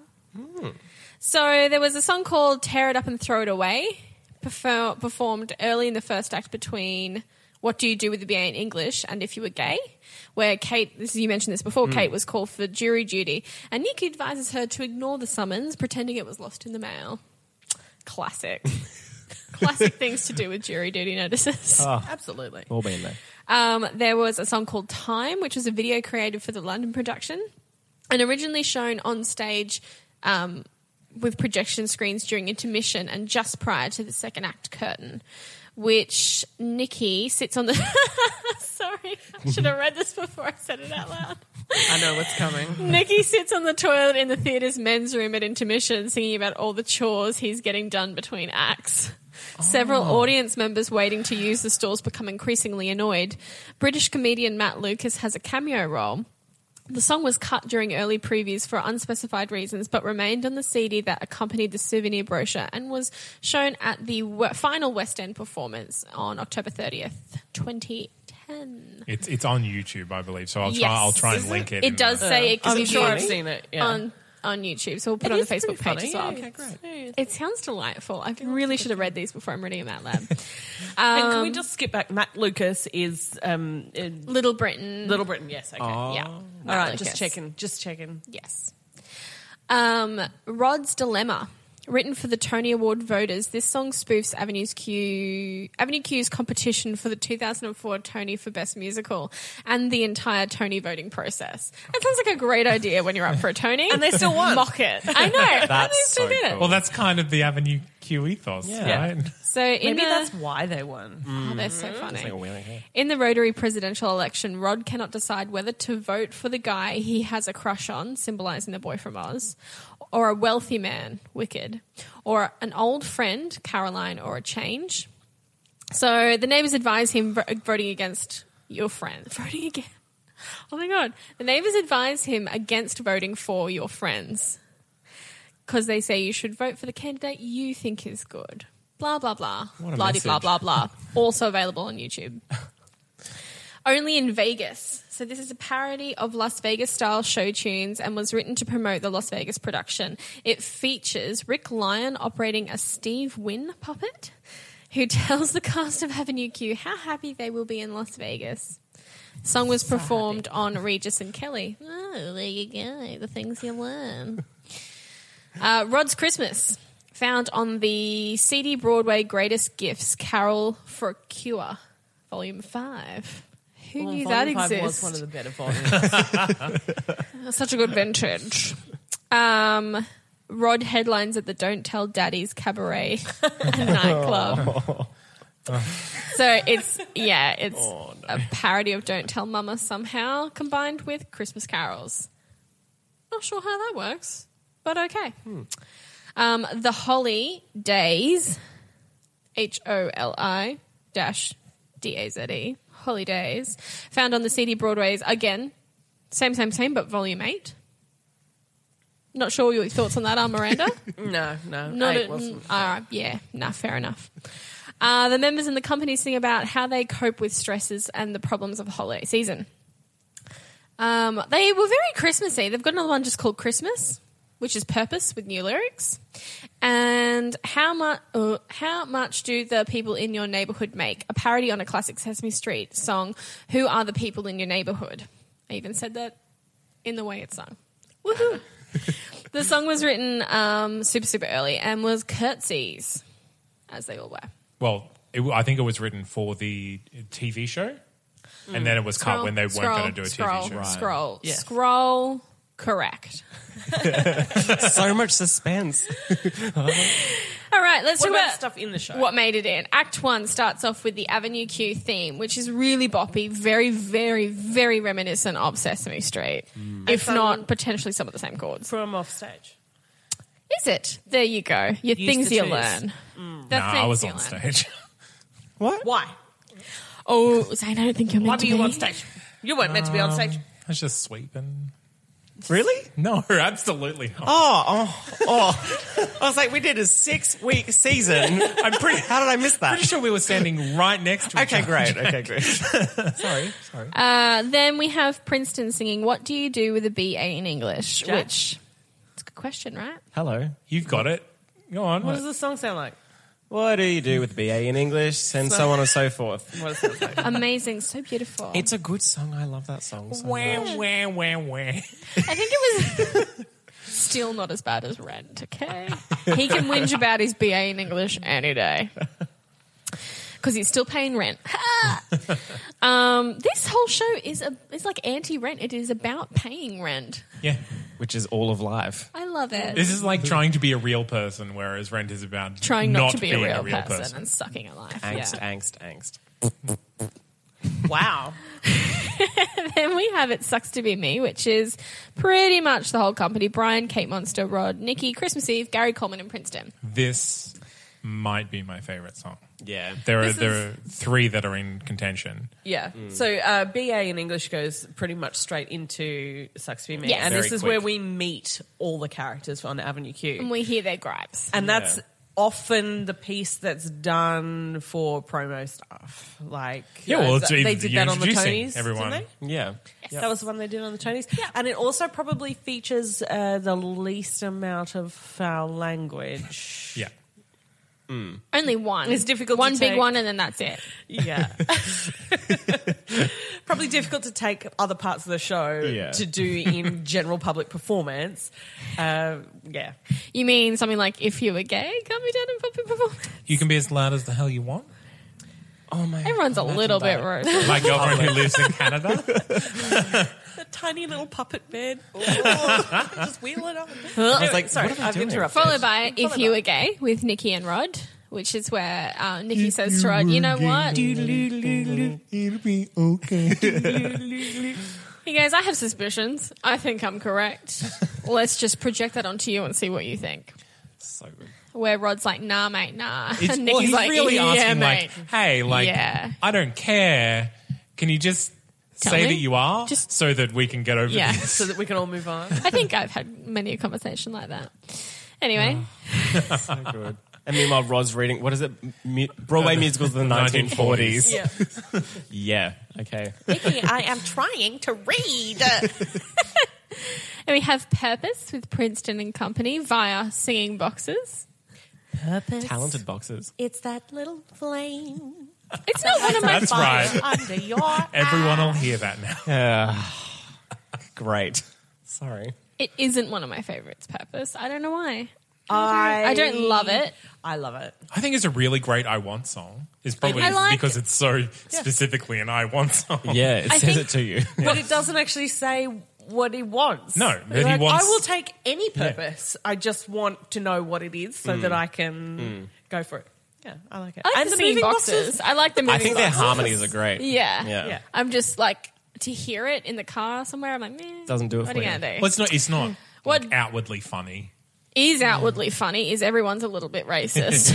So there was a song called Tear It Up and Throw It Away, perfor- performed early in the first act between What Do You Do with the B A in English and If You Were Gay, where Kate, this is, you mentioned this before, Kate was called for jury duty, and Nick advises her to ignore the summons, pretending it was lost in the mail. Classic. Classic things to do with jury duty notices. Absolutely. All been there. Um, there was a song called Time, which was a video created for the London production and originally shown on stage um, with projection screens during intermission and just prior to the second act curtain, which Nikki sits on the... Sorry, I should have read this before I said it out loud. I know what's coming. Nikki sits on the toilet in the theatre's men's room at intermission singing about all the chores he's getting done between acts. Several audience members waiting to use the stalls become increasingly annoyed. British comedian Matt Lucas has a cameo role. The song was cut during early previews for unspecified reasons, but remained on the C D that accompanied the souvenir brochure and was shown at the w- final West End performance on October thirtieth, twenty ten. It's it's on YouTube, I believe. So I'll try. Yes. I'll try and Is link it. It in does the- say it can I'm be sure I've viewed seen it. Yeah. on on YouTube, so we'll put it, It on the is Facebook pretty page as funny. well. Yeah, okay, great. It sounds delightful. I really should have read these before I'm reading them out loud. And can Um, we just skip back? Matt Lucas is um, in Little Britain. Little Britain. Yes. Okay. Yeah. All Matt right. Lucas. Just checking. Just checking. Yes. Um, Rod's Dilemma. Written for the Tony Award voters, this song spoofs Avenue's Q, Avenue Q's competition for the two thousand four Tony for Best Musical and the entire Tony voting process. That sounds like a great idea when you're up for a Tony. And they still won. Mock it. I know. At That's least they so did it. cool. Well, that's kind of the Avenue Q ethos, Yeah. right? So in Maybe the, that's why they won. oh, they're so funny. Like a wheeling, yeah. In the Rotary presidential election, Rod cannot decide whether to vote for the guy he has a crush on, symbolising the boy from Oz, or a wealthy man, Wicked, or an old friend, Caroline, or a change. So the neighbours advise him vo- voting against your friend. Voting again. Oh my God. The neighbours advise him against voting for your friends because they say you should vote for the candidate you think is good. Blah, blah, blah. What a Blah, blah, message. blah, blah. Also available on YouTube. Only in Vegas. So this is a parody of Las Vegas-style show tunes and was written to promote the Las Vegas production. It features Rick Lyon operating a Steve Wynn puppet who tells the cast of Avenue Q how happy they will be in Las Vegas. Song was performed on Regis and Kelly. Oh, there you go. The things you learn. Uh, Rod's Christmas, found on the C D Broadway Greatest Gifts, Carol for a Cure, Volume five. Who Well, knew that Volume five exists? was one of the better volumes. Such a good vintage. Um, Rod headlines at the Don't Tell Daddy's Cabaret nightclub. So it's, yeah, it's Oh, a parody of Don't Tell Mama somehow combined with Christmas carols. Not sure how that works, but okay. Hmm. Um, the Holly Days, H O L I dash D A Z E, Holly Days, found on the C D Broadways, again, same, same, same, but volume eight. Not sure your thoughts on that are, Miranda? no, no. Not eight a, wasn't. all right, yeah, nah, fair enough. Uh, the members in the company sing about how they cope with stresses and the problems of the holiday season. Um, they were very Christmassy. They've got another one just called Christmas, which is Purpose with new lyrics. And how much? Uh, how much do the people in your neighborhood make? A parody on a classic Sesame Street song. Who are the people in your neighborhood? I even said that in the way it's sung. Woohoo! The song was written um, super, super early and was curtsies, as they all were. Well, it, I think it was written for the T V show, and then it was cut when they Scroll, weren't going to do a scroll, T V show. Scroll, Yeah. scroll, correct. So much suspense. All right, let's What talk about about stuff in the show? what made it in. Act one starts off with the Avenue Q theme, which is really boppy, very, very, very reminiscent of Sesame Street, if And not some- potentially some of the same chords. From off stage. Is it? There you go. Your Used things to you choose. learn. No, The I things was you on learn. stage. What? Why? Oh, Zane, I don't think you're meant Why to were you be. on stage? You weren't meant to be on stage. I was just sweeping. Really? No, absolutely not. Oh, oh, oh. I was like, we did a six-week season. I'm pretty... How did I miss that? Pretty sure we were standing right next to each Okay, other. great. Okay, great. Sorry, sorry. Uh, then we have Princeton singing "What Do You Do with a B A in English?" Jack? Which it's a good question, right? Hello. You've got it. Go on. What does the song sound like? What do you do with B A in English? And so on and so forth. What does it sound like? Amazing, so beautiful. It's a good song. I love that song so much. Wah, wah, wah, wah. I think it was still not as bad as Rent. Okay, he can whinge about his B A in English any day because he's still paying rent. um, this whole show is a is like anti-rent. It is about paying rent. Yeah. Which is all of life. I love it. This is like trying to be a real person, whereas Rent is about Trying not, to be a being real, person, person. and sucking at life. Angst, yeah. angst, angst. Wow. Then we have It Sucks to Be Me, which is pretty much the whole company. Brian, Kate Monster, Rod, Nikki, Christmas Eve, Gary Coleman and Princeton. This might be my favorite song. Yeah. There are This there is- are three that are in contention. Yeah. So uh, B A in English goes pretty much straight into Sucks to Be Me. Yes. And Very this is quick. where we meet all the characters on Avenue Q. And we hear their gripes. And that's Yeah. often the piece that's done for promo stuff. Like, Yeah, well, uh, it's they even- did you're that on the introducing Tonys, everyone. didn't they? Yeah. That was the one they did on the Tonys. And it also probably features uh, the least amount of foul language. Yeah. Only one. It's difficult to One big take. one, and then that's it. Yeah. Probably difficult to take other parts of the show Yeah. to do in general public performance. Uh, yeah. You mean something like "If You Were Gay, Come Be Done in Public Performance"? You can be as loud as the hell you want. Oh, my. Everyone's a little bit rude. My girlfriend who lives in Canada. The tiny little puppet bed. Oh, just wheel it on. I was like, Sorry, what are they I've doing? interrupted. Followed by "If Followed You by- Were Gay" with Nikki and Rod, which is where uh, Nikki says to Rod, "You know what?" It'll be okay. He goes, "I have suspicions. I think I'm correct. Let's just project that onto you and see what you think." So good. Where Rod's like, "Nah, mate, nah," It's, and well, Nikki's he's like, really "Yeah, asking, mate." like, hey, like, Yeah. I don't care. Can you just Tell say me. that you are Just- so that we can get over Yeah. this? So that we can all move on. I think I've had many a conversation like that. Anyway, So good. And meanwhile, Rod's reading, what is it? Mu- Broadway musicals of the nineteen forties. Yeah. Yeah. Okay. Nikki, I am trying to read. and we have Purpose with Princeton and Company via Singing Boxes. Purpose. Talented boxes. It's that little flame It's not one of my That's favorites. right. Under your Everyone will hear that now. Yeah. Great. Sorry. It isn't one of my favorites, Purpose. I don't know why. I, I don't love it. I love it. I think it's a really great I Want song. It's probably I like- because it's so specifically an I Want song. Yeah, it I says think- it to you. But it doesn't actually say what he wants. No, that he Like, wants- I will take any purpose. I just want to know what it is so that I can go for it. Yeah, I like it. I like and the, the singing moving boxes. boxes. I like the moving I think their boxes. harmonies are great. Yeah. Yeah. Yeah. I'm just like, to hear it in the car somewhere, I'm like, meh. Doesn't do it What for are you you. going to do? Well, it's not. It's not What- like outwardly funny. Is outwardly funny is everyone's a little bit racist.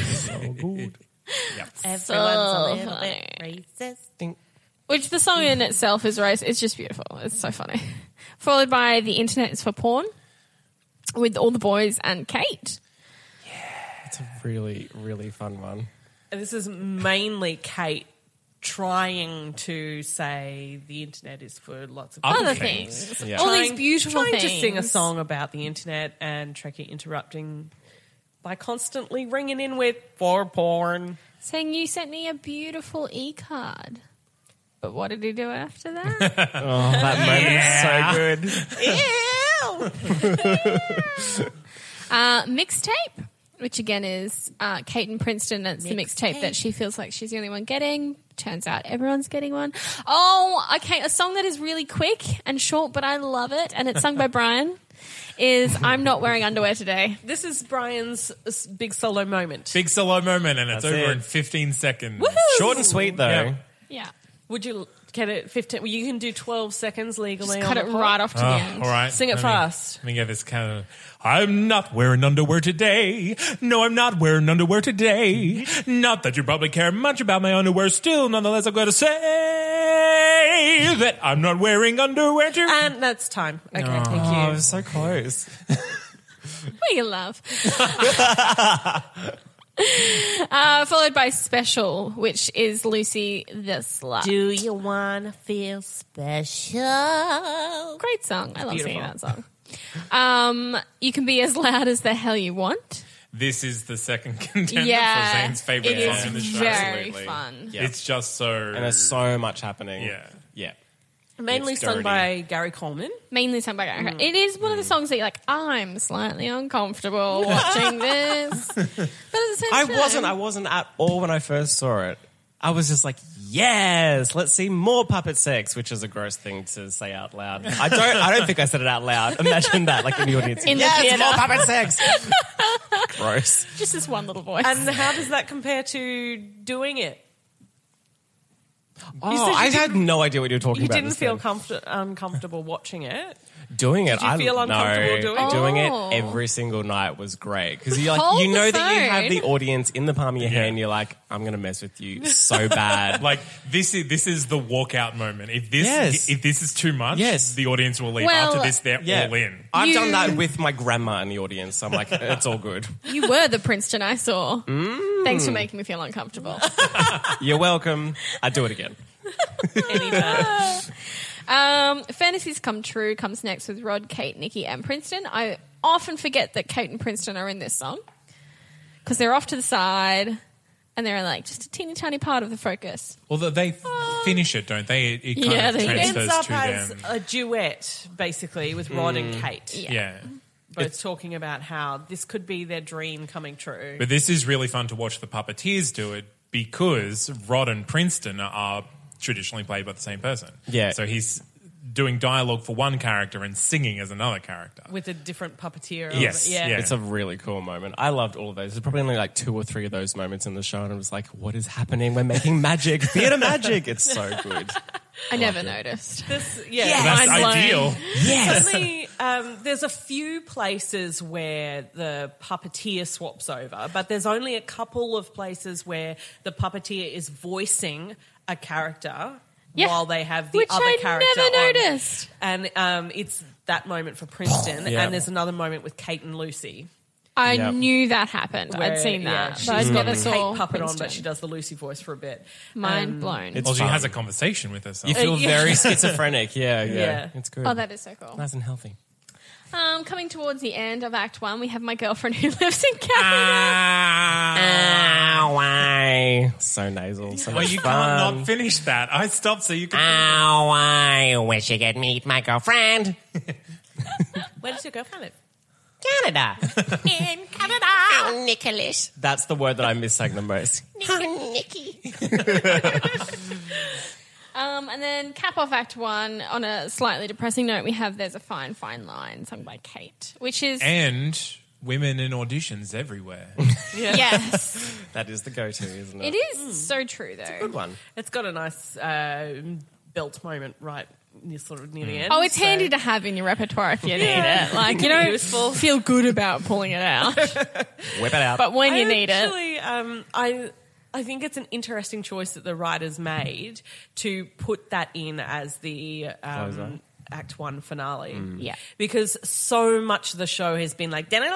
Everyone's So a little funny. bit racist. Which the song in itself is racist. It's just beautiful. It's so funny. Followed by The Internet is for Porn with All the Boys and Kate. It's a really, really fun one. And this is mainly Kate trying to say the internet is for lots of Other Other things. things. Yeah. All Trying- these beautiful trying things. to sing a song about the internet and Trekkie interrupting by constantly ringing in with for porn. Saying, you sent me a beautiful e-card. But what did he do after that? Oh, that moment's so good. uh, mixtape, which again is uh, Kate and Princeton. It's the mixtape that she feels like she's the only one getting. Turns out everyone's getting one. Oh, okay. A song that is really quick and short, but I love it. And it's sung by Brian. Is I'm Not Wearing Underwear Today. This is Brian's s- big solo moment. Big solo moment, and it's That's over it. in fifteen seconds. Short and sweet, though. Yeah. Yeah. Would you get it fifteen? Well, you can do twelve seconds legally. Just on cut it the pod. right off to Oh, the end. all right. Sing it Let me- fast. Let me get this kind of. I'm not wearing underwear today. No, I'm not wearing underwear today. Not that you probably care much about my underwear. Still, nonetheless, I'm going to say that I'm not wearing underwear today. And that's time. Okay, thank Oh, you. it was so close. What you love? uh, followed by Special, which is Lucy the Slut. Do you want to feel special? Great song. I love Beautiful. singing that song. Um, you can be as loud as the hell you want. This is the second contender Yeah, for Zane's favorite it song is in the show. very Absolutely. fun. Yeah. It's just so. And there's so much happening. Yeah. Yeah. Mainly It's sung dirty. by Gary Coleman. Mainly sung by Gary. Mm. It is one of the songs that you're like, I'm slightly uncomfortable watching this. But at the same I time, wasn't. I wasn't at all when I first saw it. I was just like, yes, let's see more puppet sex, which is a gross thing to say out loud. I don't. I don't think I said it out loud. Imagine that, like in the audience. In the yes, theatre. more puppet sex. Gross. just this one little voice. And how does that compare to doing it? Oh, said you I didn't- had no idea what you were talking You about. didn't just feel then. comfort- uncomfortable watching it? doing it. Did you I feel uncomfortable no, doing it? doing Oh. it every single night was great because you like Hold you know the that you have phone. the audience in the palm of your hand. You're like, I'm gonna mess with you so bad. Like this is this is the walkout moment. If this Yes. if this is too much, Yes. the audience will leave. Well, After this, they're yeah, all in. I've You- done that with my grandma in the audience. I'm like, it's all good. You were the Princeton I saw. Mm. Thanks for making me feel uncomfortable. You're welcome. I'd do it again. Anytime. Um, Fantasies Come True comes next with Rod, Kate, Nikki, and Princeton. I often forget that Kate and Princeton are in this song because they're off to the side and they're like just a teeny tiny part of the focus. Well, they finish it, don't they? It, it kind Yeah, of they do. It ends transfers up to as them. a duet, basically, with Rod and Kate. Yeah. Both talking about how this could be their dream coming true. But this is really fun to watch the puppeteers do it because Rod and Princeton are traditionally played by the same person. Yeah. So he's doing dialogue for one character and singing as another character. with a different puppeteer. Yes, Yeah. yeah. It's a really cool moment. I loved all of those. There's probably only like two or three of those moments in the show, and I was like, what is happening? We're making magic. Theatre magic. It's so good. I never noticed. This, yeah. Yeah. That's Mind blown. ideal. Yes. Only, um, there's a few places where the puppeteer swaps over, but there's only a couple of places where the puppeteer is voicing a character Yeah. while they have the Which other I character never on. noticed. And um, it's that moment for Princeton, Yeah. and there's another moment with Kate and Lucy. I Yep. knew that happened. where, I'd seen yeah, that. she's but I got never the saw Kate puppet on, Princeton. but she does the Lucy voice for a bit. Mind Um, blown. It's Well, she fun. has a conversation with herself. You feel Uh, yeah. very schizophrenic. Yeah, yeah, Yeah. It's good. Oh, that is so cool. Nice and healthy. Um, coming towards the end of Act One, we have My Girlfriend Who Lives in Canada. Ah, why? so nasal. So Well, much you fun. can't not finish that. I stopped so you could. Oh, I wish you could meet my girlfriend. Where does your girlfriend live? Canada. In Canada. Oh, Nicholas. That's the word that I miss saying the most. Oh, Nikki. um, and then cap off Act One on a slightly depressing note. We have "There's a Fine, Fine Line" sung by Kate, which is And women in auditions everywhere. yes, That is the go-to, isn't it? it is so true though. Good one. It's got a nice uh, belt moment right near, sort of near the end. Oh, it's so- handy to have in your repertoire if you need it. Like, you don't Useful. feel good about pulling it out, Whip it out. but when you I need it, actually, um, I I think it's an interesting choice that the writers made to put that in as the Closer. um, Act One finale. Yeah. because so much of the show has been like, Yeah.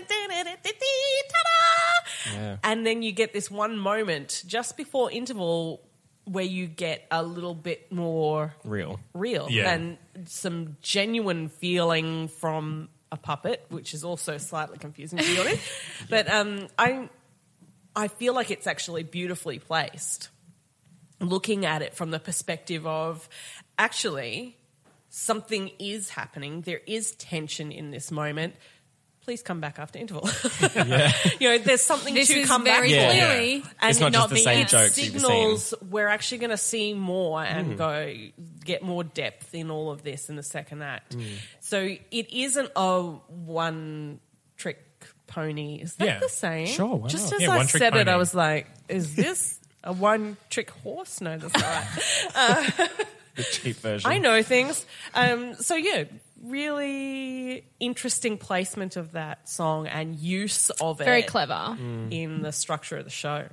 and then you get this one moment just before interval where you get a little bit more Real. real Yeah. and some genuine feeling from a puppet, which is also slightly confusing to be honest. But um, I, I feel like it's actually beautifully placed. Looking at it from the perspective of actually something is happening, there is tension in this moment. Please come back after interval. You know, there's something this to is come very back for. clearly And It's not just the same it jokes you've signals we're actually going to see more Mm. and go get more depth in all of this in the second act. Mm. So it isn't a one trick pony. Is that Yeah. the same? Sure, why Just not? as Yeah, I one trick said it, I pony. was like, is this a one trick horse? No, that's not right. The cheap version. I know things. Um, so yeah, really interesting placement of that song and use of it. very clever. In the structure of the show.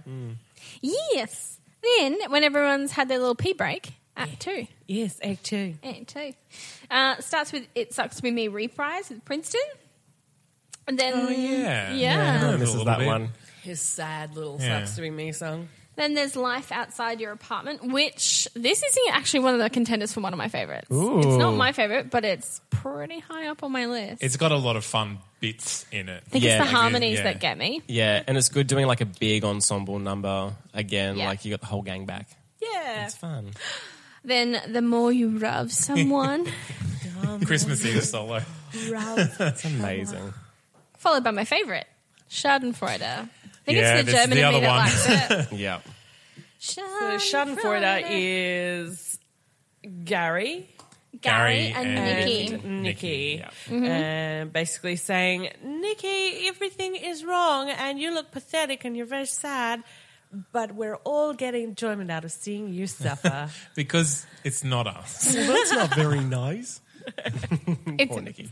Yes. Then, when everyone's had their little pee break, Act Two. Yes, Act Two. Act Two. Uh, starts with "It Sucks to Be Me" reprise with Princeton. And then, Oh, yeah. yeah. Yeah. This A is little that bit. one. His sad little Yeah. Sucks to Be Me song. Then there's "Life Outside Your Apartment," which this is actually one of the contenders for one of my favorites. Ooh. It's not my favorite, but it's pretty high up on my list. It's got a lot of fun bits in it. I think Yeah. it's the Like, harmonies yeah. that get me. Yeah, and it's good doing like a big ensemble number again. Yeah. Like you got the whole gang back. Yeah. It's fun. Then "The More You Love Someone," Christmas Eve solo. It's amazing. followed by my favorite, "Schadenfreude." I think Yeah, it's the this is German the in me other that one. likes it. Yeah. So Schadenfreude is Gary Gary, Gary and, and- Nikki. and Nikki. Yeah. And basically saying, Nikki, everything is wrong and you look pathetic and you're very sad, but we're all getting enjoyment out of seeing you suffer. Because it's not us. Well, that's not very nice. It's Poor Nikki.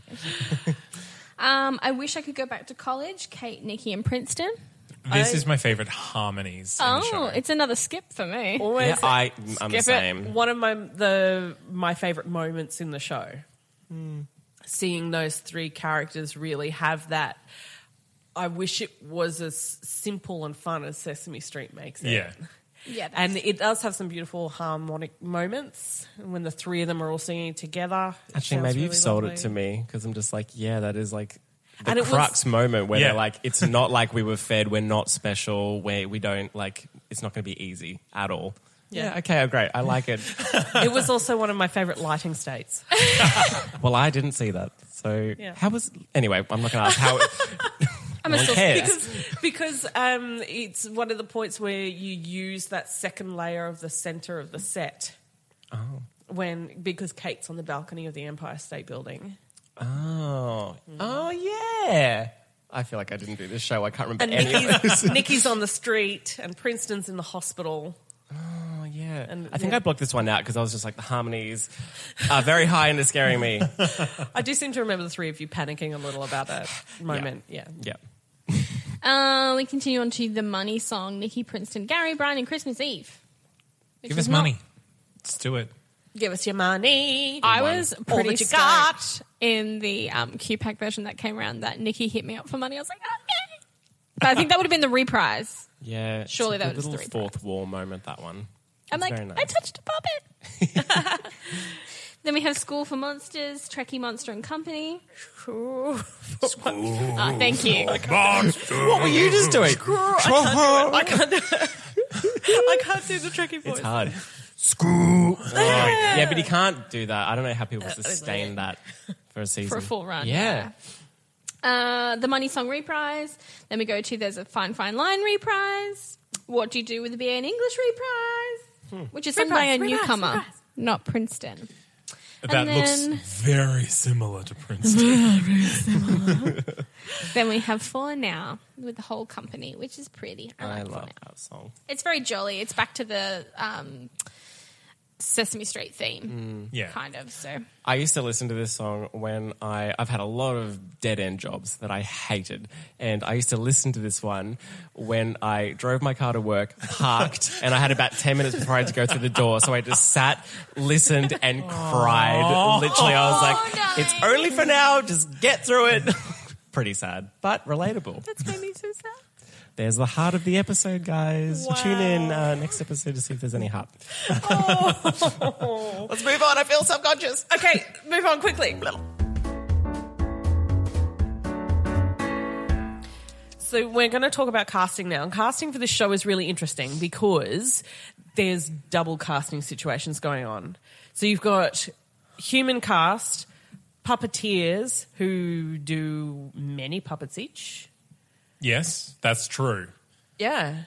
Um, I wish I could go back to college. Kate, Nikki, and Princeton. This I- is my favorite harmonies in the show. Oh, it's another skip for me. Always Yeah, I, I'm the skip it. same. One of my the my favorite moments in the show. Seeing those three characters really have that. I wish it was as simple and fun as Sesame Street makes it. Yeah. Yeah, that's- And it does have some beautiful harmonic moments when the three of them are all singing together. It Actually, sounds maybe you've really sold lovely. it to me because I'm just like, yeah, that is like the And it was- crux moment where Yeah. they're like, it's not like we were fed, we're not special, where we don't like, it's not going to be easy at all. Yeah. Yeah, okay, oh, great. I like it. It was also one of my favourite lighting states. Well, I didn't see that. So Yeah. how was, anyway, I'm not going to ask how, I'm no a one still cares. Because, because um, it's one of the points where you use that second layer of the centre of the set. Oh. When because Kate's on the balcony of the Empire State Building. Oh. Oh, yeah. I feel like I didn't do this show. I can't remember And any of Nikki's, this. Nikki's on the street and Princeton's in the hospital. Oh, yeah. And- I think yeah. I blocked this one out because I was just like, the harmonies are very high and they're scaring me. I do seem to remember the three of you panicking a little about that moment. Yeah. Yeah. Uh, we continue on to the money song, Nikki, Princeton, Gary, Brian, and Christmas Eve. which Give is us not- money. Let's do it. Give us your money. I was All pretty that you got. stoked in the um, Q-Pack version that came around that Nikki hit me up for money. I was like, okay. But I think that would have been the reprise. Yeah. it's Surely a that good was the little reprise. fourth wall moment, that one. I'm It's like, very nice. I touched a puppet. Then we have School for Monsters, Trekkie Monster and Company. Oh, thank you. What were you just doing? I can't do it. I can't do the Trekkie voice. It's hard. Scoop. Oh, yeah, but he can't do that. I don't know how people sustain that for a season. For a full run. Yeah. Uh, the Money Song reprise. Then we go to There's a Fine Fine Line reprise. What Do You Do with the B A in English reprise, which is sung by a Reprise, reprise, newcomer, reprise. not Princeton. That And looks then- very similar to Princeton. Then we have For Now with the whole company, which is pretty. I, I like For love Now. that song. It's very jolly. It's back to the um, Sesame Street theme, yeah. kind of. So I used to listen to this song when I, I've had a lot of dead-end jobs that I hated. And I used to listen to this one when I drove my car to work, parked, and I had about ten minutes before I had to go through the door. So I just sat, listened, and cried. Literally, I was like, Oh, no. it's only for now. Just get through it. Pretty sad, but relatable. that's made me so sad. There's the heart of the episode, guys. Wow. Tune in uh, next episode to see if there's any heart. Let's move on. I feel subconscious. Okay, move on quickly. So we're going to talk about casting now. And casting for this show is really interesting because there's double casting situations going on. So you've got human cast, puppeteers who do many puppets each. Yes, that's true. Yeah.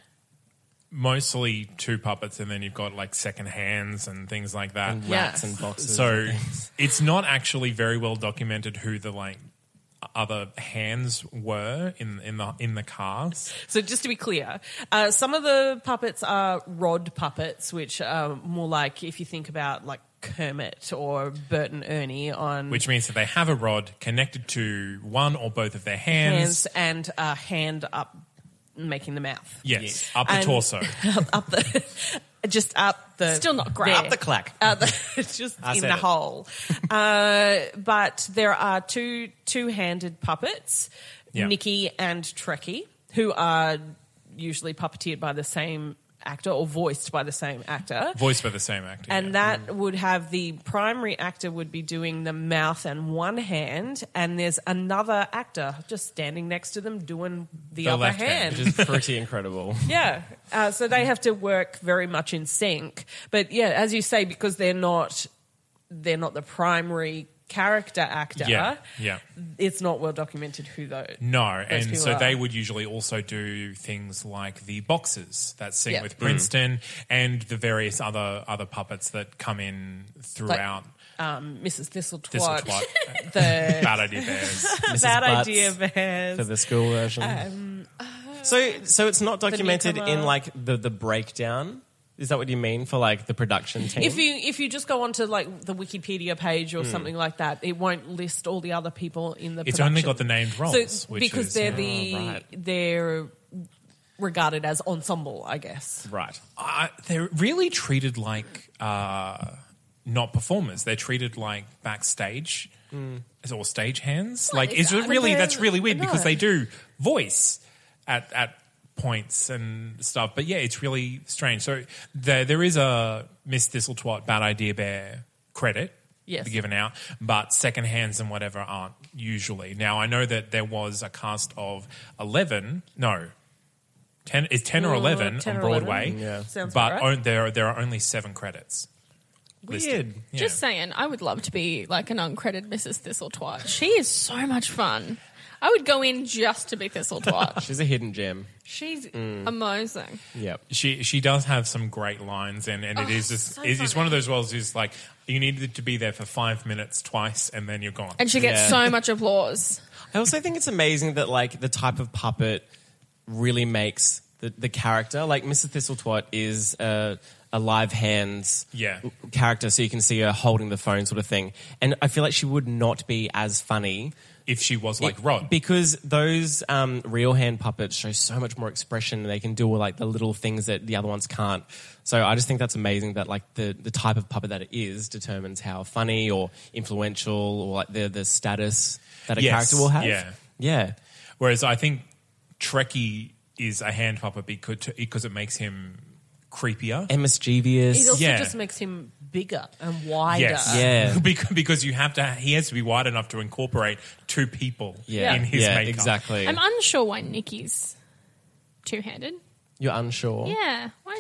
Mostly two puppets, and then you've got like second hands and things like that. And Yeah. rats and boxes. So it's not actually very well documented who the like other hands were in in the in the cast. So just to be clear, uh, some of the puppets are rod puppets, which are more like if you think about like Kermit or Bert and Ernie on Which means that they have a rod connected to one or both of their hands. hands and a hand up making the mouth. Yes, up the And- torso. up, up the just up the Still not great. there. Up the clack. Uh, the, just I in said the it. hole. Uh, but there are two two-handed puppets, Yeah. Nikki and Trekkie, who are usually puppeteered by the same actor or voiced by the same actor. Voiced by the same actor. And yeah. that would have the primary actor would be doing the mouth and one hand, and there's another actor just standing next to them doing the, The other left hand. hand. Which is pretty incredible. Yeah. Uh, so they have to work very much in sync. But yeah, as you say, because they're not they're not the primary character actor, Yeah, yeah. it's not well documented who those. No, those and people so are. they would usually also do things like the boxes that sing Yeah. with Princeton and the various other other puppets that come in throughout. Um, Missus Thistletwat, Thistletwat, the Bad Idea Bears. Missus Bad Butts Idea Bears. for the school version. so, so it's not documented in newcomer. like the the breakdown. Is that what you mean for like the production team? If you if you just go onto like the Wikipedia page or something like that, it won't list all the other people in the. It's production. only got the named roles, So, which because is, they're yeah. the Oh, right. they're regarded as ensemble, I guess. right. Uh, they're really treated like uh, not performers. They're treated like backstage or stage hands. Like it's is that? really But that's they're- really weird no. because they do voice at at points and stuff. But yeah, it's really strange. So there there is a Miss Thistletwat Bad Idea Bear credit. Yes. Given out, but second hands and whatever aren't usually. Now I know that there was a cast of eleven. No. Ten is ten or Uh, eleven ten on or eleven. Broadway, Yeah. Sounds but about right. on, there are, there are only seven credits. listed. Weird. Yeah. Just saying, I would love to be like an uncredited Missus Thistletwat. She is so much fun. I would go in just to be Thistletwat. She's a hidden gem. She's Mm. amazing. Yep. She she does have some great lines, and, and it is just so it's, it's funny. one of those roles. Is like you needed to be there for five minutes twice, and then you're gone. And she gets Yeah. so much applause. I also think it's amazing that like the type of puppet really makes the, the character. Like Missus Thistletwat is a, a live hands Yeah. character, so you can see her holding the phone sort of thing. And I feel like she would not be as funny if she was like it- Rod, because those um, real hand puppets show so much more expression. They can do like the little things that the other ones can't. So I just think that's amazing that like the, the type of puppet that it is determines how funny or influential or like the the status that a Yes, character will have. yeah. Yeah. whereas I think Trekkie is a hand puppet because because it makes him creepier. And mischievous. It also Yeah. just makes him bigger and wider. Yes, Yeah. because, because you have to. He has to be wide enough to incorporate two people Yeah. in his yeah, makeup. exactly. I'm unsure why Nikki's two-handed. You're unsure. Yeah, why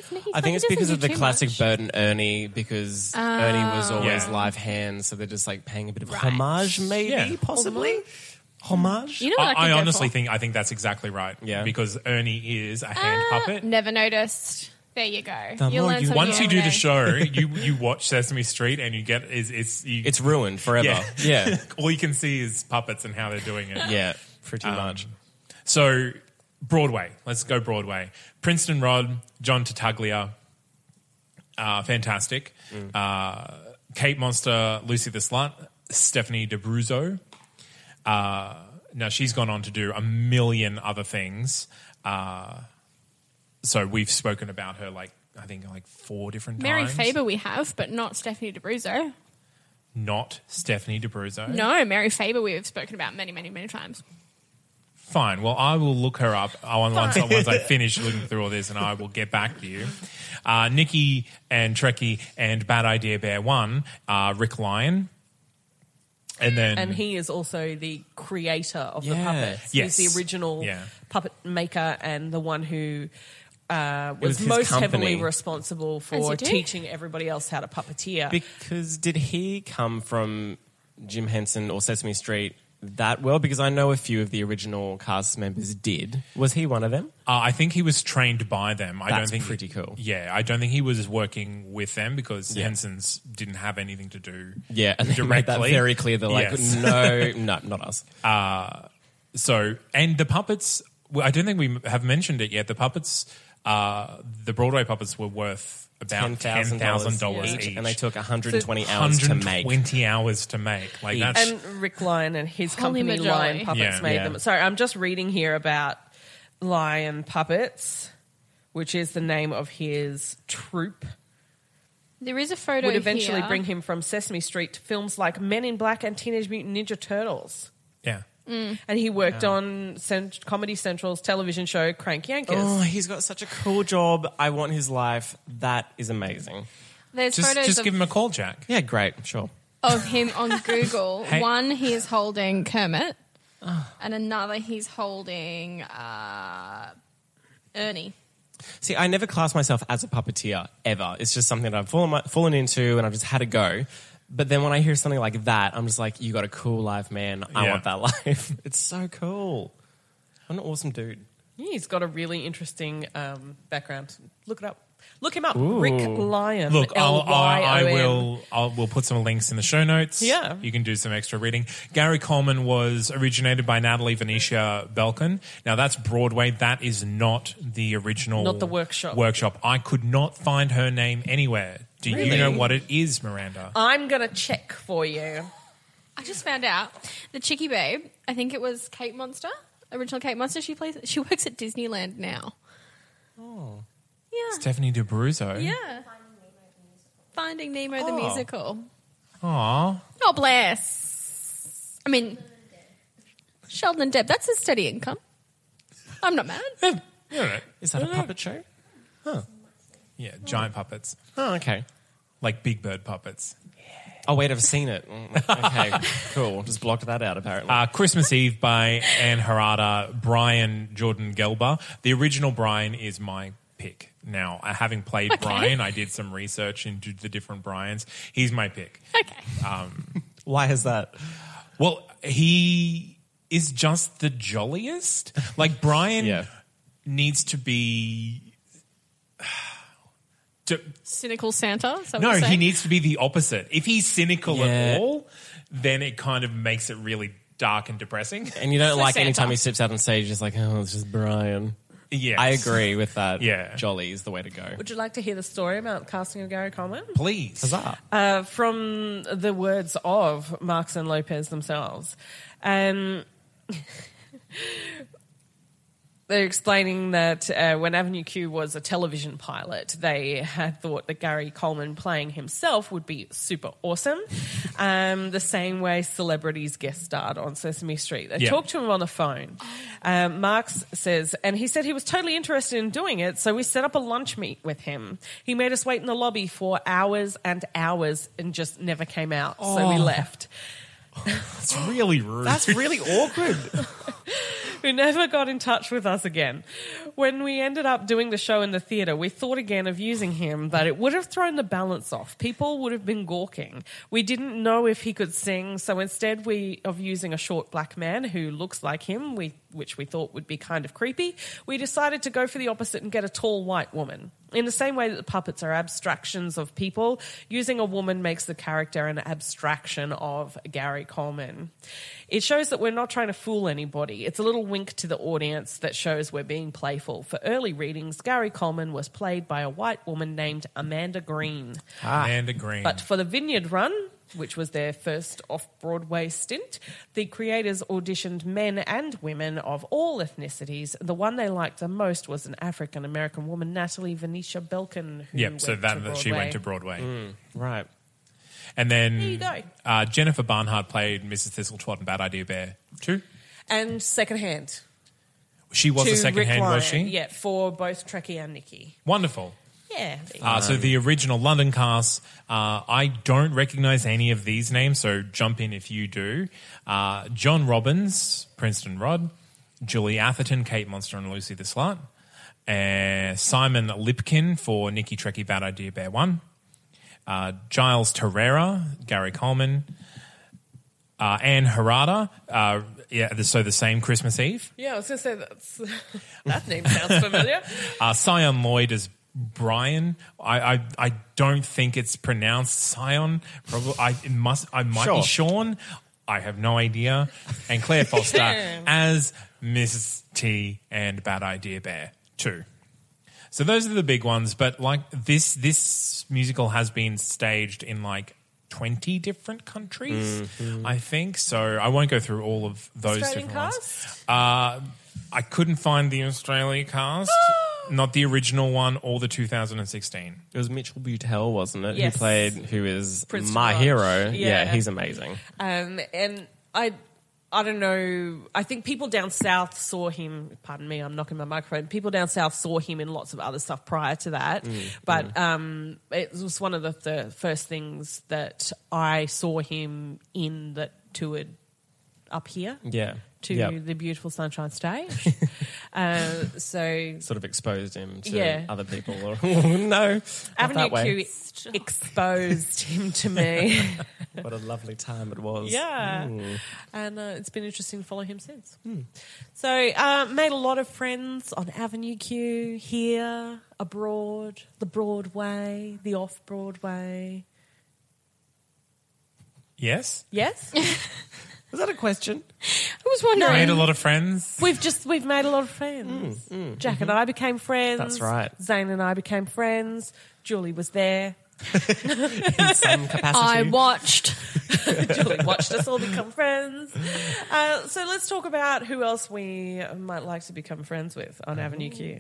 it's, he's, I think he it's because doesn't of do the too classic much. Bert and Ernie, because Ernie was always Yeah. live hands, so they're just like paying a bit of Right. homage, maybe, Yeah. possibly. Homage? You know what I, I, could I go honestly for? think I think that's exactly right. Yeah. Because Ernie is a hand Ah, puppet. Never noticed. There you go. The You'll more learn you- something Once you every do the day. show, you you watch Sesame Street and you get is it's you, It's ruined forever. Yeah. Yeah. all you can see is puppets and how they're doing it. Yeah, pretty Um, much. So Broadway, let's go Broadway. Princeton Rod, John Tartaglia, uh, fantastic. Mm. Uh, Kate Monster, Lucy the Slut, Stephanie D'Abruzzo. Uh, now she's gone on to do a million other things. Uh, so we've spoken about her like I think like four different Mary times. Faber we have, but not Stephanie D'Abruzzo. Not Stephanie D'Abruzzo. No, Mary Faber we have spoken about many, many, many times. Fine. Well, I will look her up uh, once, once I finish looking through all this, and I will get back to you. Uh, Nikki and Trekkie and Bad Idea Bear One, uh, Rick Lyon, and then And he is also the creator of the Yeah. puppets. Yes. He's the original Yeah. puppet maker and the one who uh, was was, his most company. heavily responsible As for you do. teaching everybody else how to puppeteer. Because did he come from Jim Henson or Sesame Street that well? Because I know a few of the original cast members did. Was he one of them? uh, I think he was trained by them. I That's don't think pretty cool. Yeah, I don't think he was working with them because Yeah. Henson's didn't have anything to do. Yeah, and they made that Directly. very clear. They're like, Yes. no, no, not us. So, and the puppets, well, I don't think we have mentioned it yet. The puppets, uh, the Broadway puppets were worth about ten thousand dollars each. and they took one hundred twenty hours to make. one hundred twenty hours to make. Like Each. that's And Rick Lyon and his Holy company, majoli. Lion Puppets, Yeah. made Yeah. them. Sorry, I'm just reading here about Lion Puppets, which is the name of his troupe. There is a photo Would eventually here. bring him from Sesame Street to films like Men in Black and Teenage Mutant Ninja Turtles. yeah. And he worked on Cent- Comedy Central's television show Crank Yankers. Oh, he's got such a cool job. I want his life. That is amazing. There's Just, photos just of, give him a call, Jack. Yeah, great. Sure. of him on Google. Hey. One, he is holding Kermit, and another, he's holding uh, Ernie. See, I never class myself as a puppeteer ever. It's just something that I've fallen, fallen into and I've just had to go. But then when I hear something like that, I'm just like, you got a cool life, man. I Yeah. want that life. It's so cool. I'm an awesome dude. Yeah, he's got a really interesting um, background. Look it up. Look him up. Rick Lyon. Look, I'll, I, I L Y O N. will. I'll, we'll put some links in the show notes. Yeah. you can do some extra reading. Gary Coleman was originated by Natalie Venetia Belkin. Now that's Broadway. That is not the original. Not the workshop. Workshop. I could not find her name anywhere. Do you Really? know what it is, Miranda? I'm going to check for you. I just found out the Chicky Babe. I think it was Kate Monster, original Kate Monster. She plays. She works at Disneyland now. Oh, yeah, Stephanie D'Abruzzo. yeah. Finding Nemo the Oh. musical. Aw. Oh bless. I mean, Sheldon and Deb. That's a steady income. I'm not mad. Yeah, you know, Is that a puppet show? yeah, giant puppets, Oh, okay. like Big Bird puppets. Oh, wait, I've seen it. Mm, okay, cool. Just blocked that out, apparently. Uh, Christmas Eve by Anne Harada, Brian Jordan Gelber. The original Brian is my pick. Now, uh, having played Okay. Brian, I did some research into the different Brians. He's my pick. Okay. Why is that? Well, he is just the jolliest. Like, Brian Yeah. needs to be... To, Cynical Santa. Is that no, what you're he saying? needs to be the opposite. If he's cynical Yeah. at all, then it kind of makes it really dark and depressing. And you don't So like Santa. anytime he steps out on stage, just like, oh, it's just Brian. Yes. I agree with that. Yeah. Jolly is the way to go. Would you like to hear the story about casting of Gary Coleman? Please. Huzzah. Uh, from the words of Marx and Lopez themselves. Um, they're explaining that uh, when Avenue Q was a television pilot, they had thought that Gary Coleman playing himself would be super awesome. Um, the same way celebrities guest starred on Sesame Street. They Yeah. talked to him on the phone. Um, Marx says, and he said he was totally interested in doing it, so we set up a lunch meet with him. He made us wait in the lobby for hours and hours and just never came out, so we left. It's really rude. That's really awkward. who never got in touch with us again. When we ended up doing the show in the theatre, we thought again of using him, but it would have thrown the balance off. People would have been gawking. We didn't know if he could sing, so instead we of using a short black man who looks like him, we, which we thought would be kind of creepy, we decided to go for the opposite and get a tall white woman. In the same way that the puppets are abstractions of people, using a woman makes the character an abstraction of Gary Coleman. It shows that we're not trying to fool anybody. It's a little wink to the audience that shows we're being playful. For early readings, Gary Coleman was played by a white woman named Amanda Green. Amanda Green. But for the Vineyard Run, which was their first off-Broadway stint, the creators auditioned men and women of all ethnicities. The one they liked the most was an African-American woman, Natalie Venetia Belkin, who Yep, so went that, to that she Broadway. went to Broadway. Right. And then There you go. Uh, Jennifer Barnhart played Missus Thistletrot in Bad Idea Bear two. And secondhand. She was to a second Rick hand, was she? Lyon, Yeah, for both Trekkie and Nikki. Wonderful. Yeah. Uh, so the original London cast, uh, I don't recognise any of these names, so jump in if you do. Uh, John Robbins, Princeton Rod, Julie Atherton, Kate Monster and Lucy the Slut, uh, Simon Lipkin for Nikki Trekkie Bad Idea Bear one, uh, Giles Terrera, Gary Coleman, uh, Anne Harada, uh, yeah, so the same Christmas Eve. Yeah, I was going to say that's, that name sounds familiar. Uh, Sion Lloyd as Brian. I, I I don't think it's pronounced Sion. Probably I it must. I might Sure. be Sean. I have no idea. And Claire Foster as Missus T and Bad Idea Bear two. So those are the big ones. But like this this musical has been staged in like twenty different countries, Mm-hmm. I think. So I won't go through all of those Australian different ones. cast? Uh, I couldn't find the Australian cast, not the original one or the two thousand sixteen. It was Mitchell Butel, wasn't it? Yes. Who played, who is Prince my George. hero. Yeah. Yeah, he's amazing. Um, and I, I don't know. I think people down south saw him. Pardon me, I'm knocking my microphone. People down south saw him in lots of other stuff prior to that. but Um, it was one of the, the first things that I saw him in that toured up here Yeah. to Yep. the beautiful Sunshine Stage. uh, so Sort of exposed him to Yeah. other people. Or, no, not Avenue that way. Q exposed him to me. What a lovely time it was. Yeah. Mm. And uh, it's been interesting to follow him since. So, uh, made a lot of friends on Avenue Q, here, abroad, the Broadway, the off-Broadway. Yes? Yes? Was that a question? I was wondering. Made a lot of friends. We've just, we've made a lot of friends. Jack and I became friends. That's right. Zane and I became friends. Julie was there. In some capacity. I watched. Julie watched us all become friends. Uh, so let's talk about who else we might like to become friends with on Avenue Q.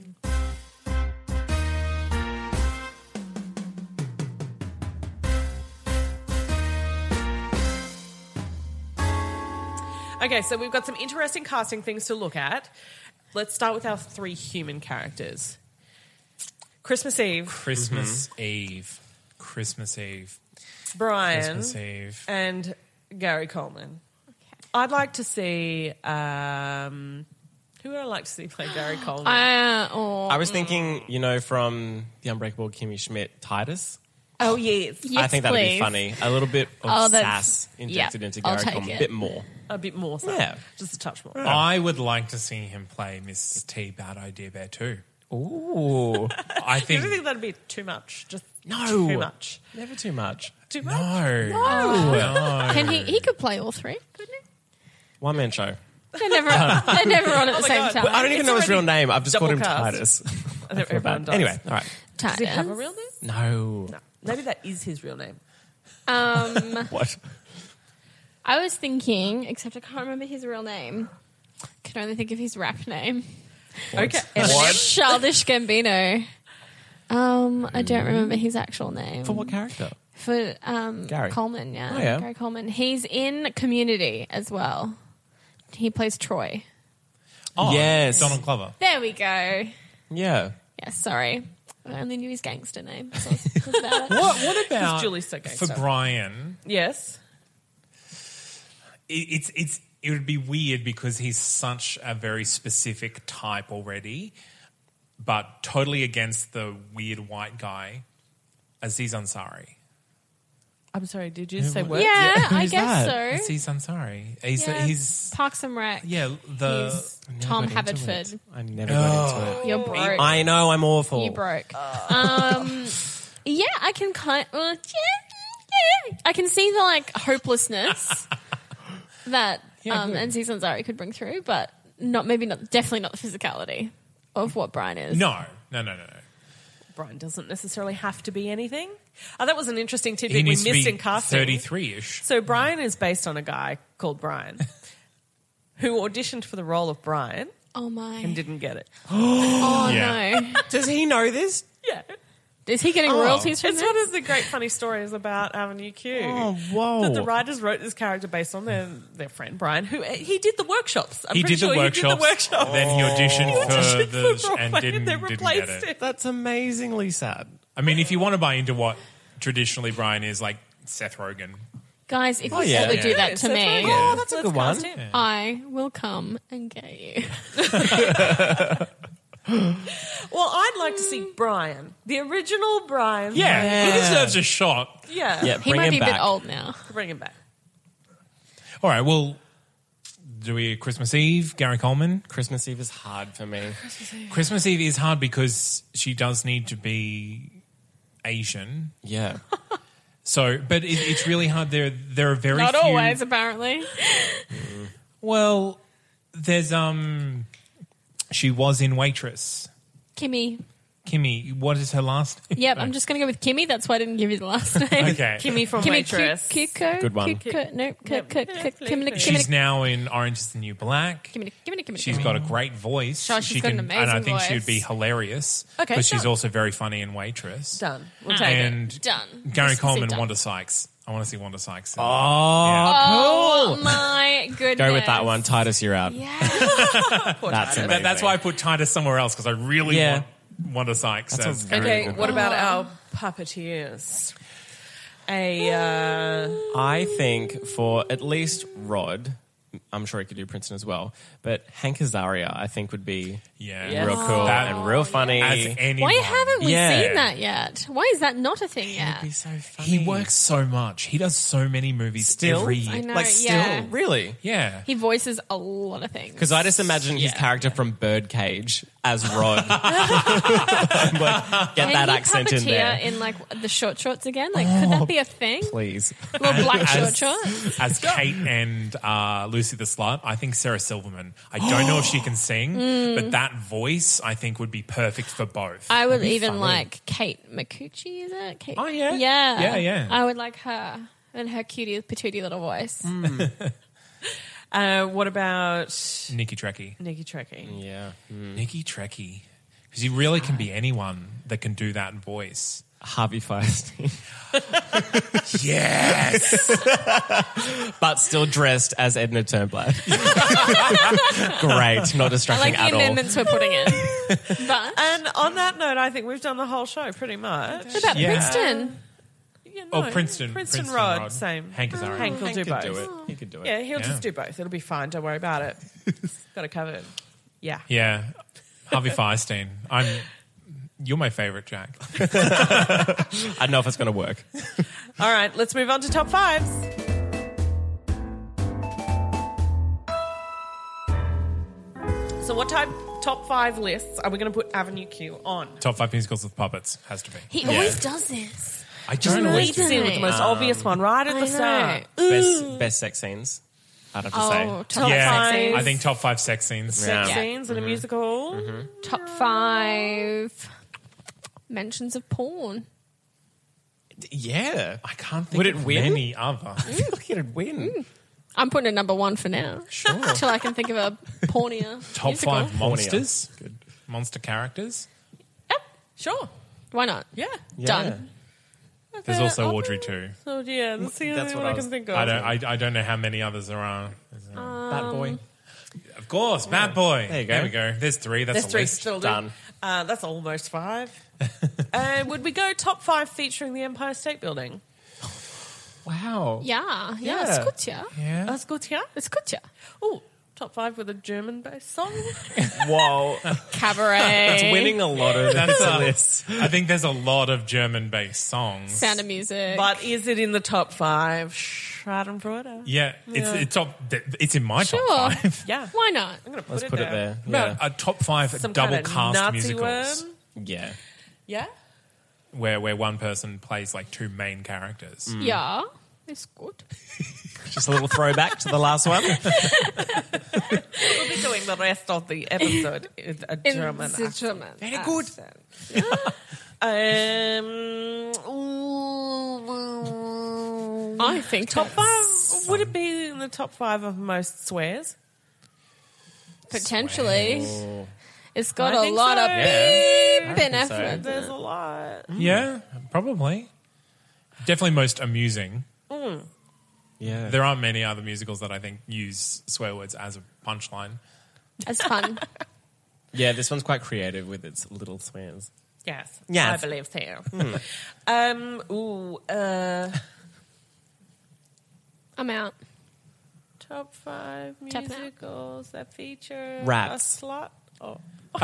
Okay, so we've got some interesting casting things to look at. Let's start with our three human characters. Christmas Eve, Christmas Eve. Christmas Eve. Brian, Christmas Eve. and Gary Coleman. I'd like to see... Um, who would I like to see play Gary Coleman? Uh, oh, I was thinking, you know, from The Unbreakable Kimmy Schmidt, Titus. oh, yes. yes, I think that'd please. be funny. A little bit of Oh, that's- sass injected yeah, into I'll Gary take Coleman. it. A bit more. A bit more so. Yeah. Just a touch more. I would like to see him play Missus T Bad Idea Bear too. Ooh. I I think... think that'd be too much. Just No. too much. Never too much. Too much? No. No. Can he? He could play all three, couldn't he? One man show. They're never. they're never on at the my same God. time. I don't even It's know his real already name. I've just called him double cast. Titus. I think everyone does. Anyway, all right. Does he have a Titus. real name? No. No. Maybe that is his real name. Um, What? I was thinking, except I can't remember his real name. Can only think of his rap name. Okay. What? Childish Gambino. Um, I don't remember his actual name. For what character? For um, Gary. Coleman, yeah. Oh, yeah. Gary Coleman. He's in Community as well. He plays Troy. Oh, Yes. Donald Glover. There we go. Yeah. Yes, sorry. I only knew his gangster name. So that's about it. What, what about Julie's so for gangster. Brian? Yes. It, it's it's it would be weird because he's such a very specific type already, but totally against the weird white guy, Aziz Ansari. I'm sorry, did you say what? Yeah, I Who's guess that? so. Aziz Ansari. He's, Yeah, he's Parks and Rec. yeah, the... He's Tom Got into Haverford. it. I never got into it. You're broke. I know, I'm awful. You broke. Um, yeah, I can kind. Uh, yeah, yeah. I can see the like hopelessness that Yeah, um, good. Aziz Ansari could bring through, but not maybe not. Definitely not the physicality of what Brian is. No, no, no, no, no. Brian doesn't necessarily have to be anything. Oh, that was an interesting He tidbit we needs missed to in be casting. thirty-three-ish. So Brian is based on a guy called Brian who auditioned for the role of Brian Oh my. and didn't get it. Oh Yeah. no. Does he know this? Yeah. Is he getting royalties from It's this? one of the great funny stories about Avenue Q. Oh, whoa. That the writers wrote this character based on their, their friend Brian, who he did the workshops. I'm He pretty did, the sure workshops, he did the workshops. then he auditioned for auditioned the for and Broadway didn't, they didn't get replaced it. him. That's amazingly sad. I mean, if you want to buy into what traditionally Brian is, like Seth Rogen. Guys, if Oh, you yeah. ever do Yeah. that to Seth me, Rogen. Oh, that's a Let's good one. cast him. I will come and get you. Well, I'd like to see Brian, the original Brian. Yeah, he Yeah. deserves a shot. Yeah. Yeah, He bring might him be a back. bit old now. Bring him back. All right, well, do we Christmas Eve, Gary Coleman? Christmas Eve is hard for me. Christmas Eve is hard because she does need to be Asian. Yeah. So, but it, it's really hard. There, there are very Not few. always, apparently. Well, there's um, she was in Waitress. Kimmy. Kimmy, what is her last name? Yep, I'm just going to go with Kimmy. That's why I didn't give you the last name. Okay. Kimmy from Kimmy Waitress. Ki- Kiko. Good one. Kiko. No, Ki- Ki- Ki- Kimmy. She's Kimmy. now in Orange is the New Black. Kimmy. Kimmy. Kimmy. She's got a great voice. Sure, she's she got an and I amazing think she would be voice. hilarious. Okay, but she's done. also very funny in Waitress. Done. We'll take it. And Done. Gary Let's see Coleman, done. Wanda Sykes. I want to see Wanda Sykes. Oh, Oh cool. my goodness. Go with that one. Titus, you're out. Yeah. That's amazing. That, that's why I put Titus somewhere else because I really Yeah. want Wanda Sykes. That's a as very Okay, good what one. about our puppeteers? A uh, I think for at least Rod, I'm sure he could do Princeton as well, but Hank Azaria I think would be yeah, Yes. real cool That- and real funny. as anyone. Why haven't we Yeah. seen that yet? Why is that not a thing yet? It'd be so funny. He works so much. He does so many movies Still? every year. I know, like still, yeah. really? Yeah. He voices a lot of things. Because I just imagine his character from Birdcage as Rod. Like, get Can that he accent in puppeteer there, in like the short shorts again? Like, could that be a thing? please. Little black short As, shorts. as Kate and uh, Lucy the Slut, I think Sarah Silverman. I don't know if she can sing, but that voice I think would be perfect for both. I would be even funny. like Kate McCucci, is it? Kate? Oh, yeah. Yeah. Yeah, yeah. I would like her and her cutie, patootie little voice. uh, what about Nikki Trekkie. Nikki Trekkie? Yeah. Nikki Trekkie. Because he really can be anyone that can do that voice. Harvey Firestein. Yes. But still dressed as Edna Turnblad. Great. Not I distracting like the at all. amendments we're putting in. But And on that note, I think we've done the whole show pretty much. what about Yeah. Princeton? Yeah, Oh, no, Princeton. Princeton, Princeton Rod, Rod. same. Hank Azaria. Hank will Hank do could both. do it. He could do it. Yeah, he'll Yeah. just do both. It'll be fine. Don't worry about it. Got it covered. Yeah. Yeah. Harvey Firestein. I'm. You're my favorite, Jack. I don't know if it's going to work. All right, let's move on to top fives. So, what type top five lists are we going to put Avenue Q on? Top five musicals with puppets has to be. He always does this. I Just don't know. leads Leads in with the most obvious one right at I the know. start. Best, best sex scenes, I'd have to Oh, say. top Top Yeah, five. I think top five sex scenes. Sex Yeah. scenes in a musical. Top five mentions of porn. Yeah. I can't think Would it of win? any other. I feel like it'd win. I'm putting it number one for now. Sure. Until I can think of a pornier Top musical. five monsters. Good. Monster characters. Yep, sure. Why not? Yeah. Yeah. Done. There's also Oh, Audrey too. Oh, yeah, that's the only That's one what I I can was- think of. I don't. I, I don't know how many others there are. Is there- Bad boy. Of course, Bad Boy. There you go. There we go. There's three. That's There's a three list. still Done. Uh, that's almost five. uh, would we go top five featuring the Empire State Building? Wow. Yeah, yeah, Yeah. it's good, yeah. Yeah. That's good, yeah. It's good, yeah. Oh, top five with a German-based song. Whoa. Cabaret. It's winning a lot of That's this a- list. I think there's a lot of German-based songs. Sound of Music. But is it in the top five? Schadenfreude. Yeah, it's it's top. It's in my Sure. top five. Yeah. Why not? I'm going to put Let's it put there. it there. About Yeah. a top five Some double kind of cast Nazi musicals worm. Yeah. Yeah. where where one person plays like two main characters. Mm. Yeah, it's good. Just a little throwback to the last one. We'll be doing the rest of the episode in a In German the accent. German Very accent. good. um, ooh, I think top that's- five. Would it be in the top five of most swears? Potentially. It's got I a think lot so. of Yeah. beep I in think it. so. There's a lot. Yeah, probably. Definitely most amusing. Yeah. There aren't many other musicals that I think use swear words as a punchline. It's fun. Yeah, this one's quite creative with its little swears. Yes, Yes. I believe so. Um, ooh, uh, I'm out. top five Tap it out. musicals that feature Rats. a slut. Oh,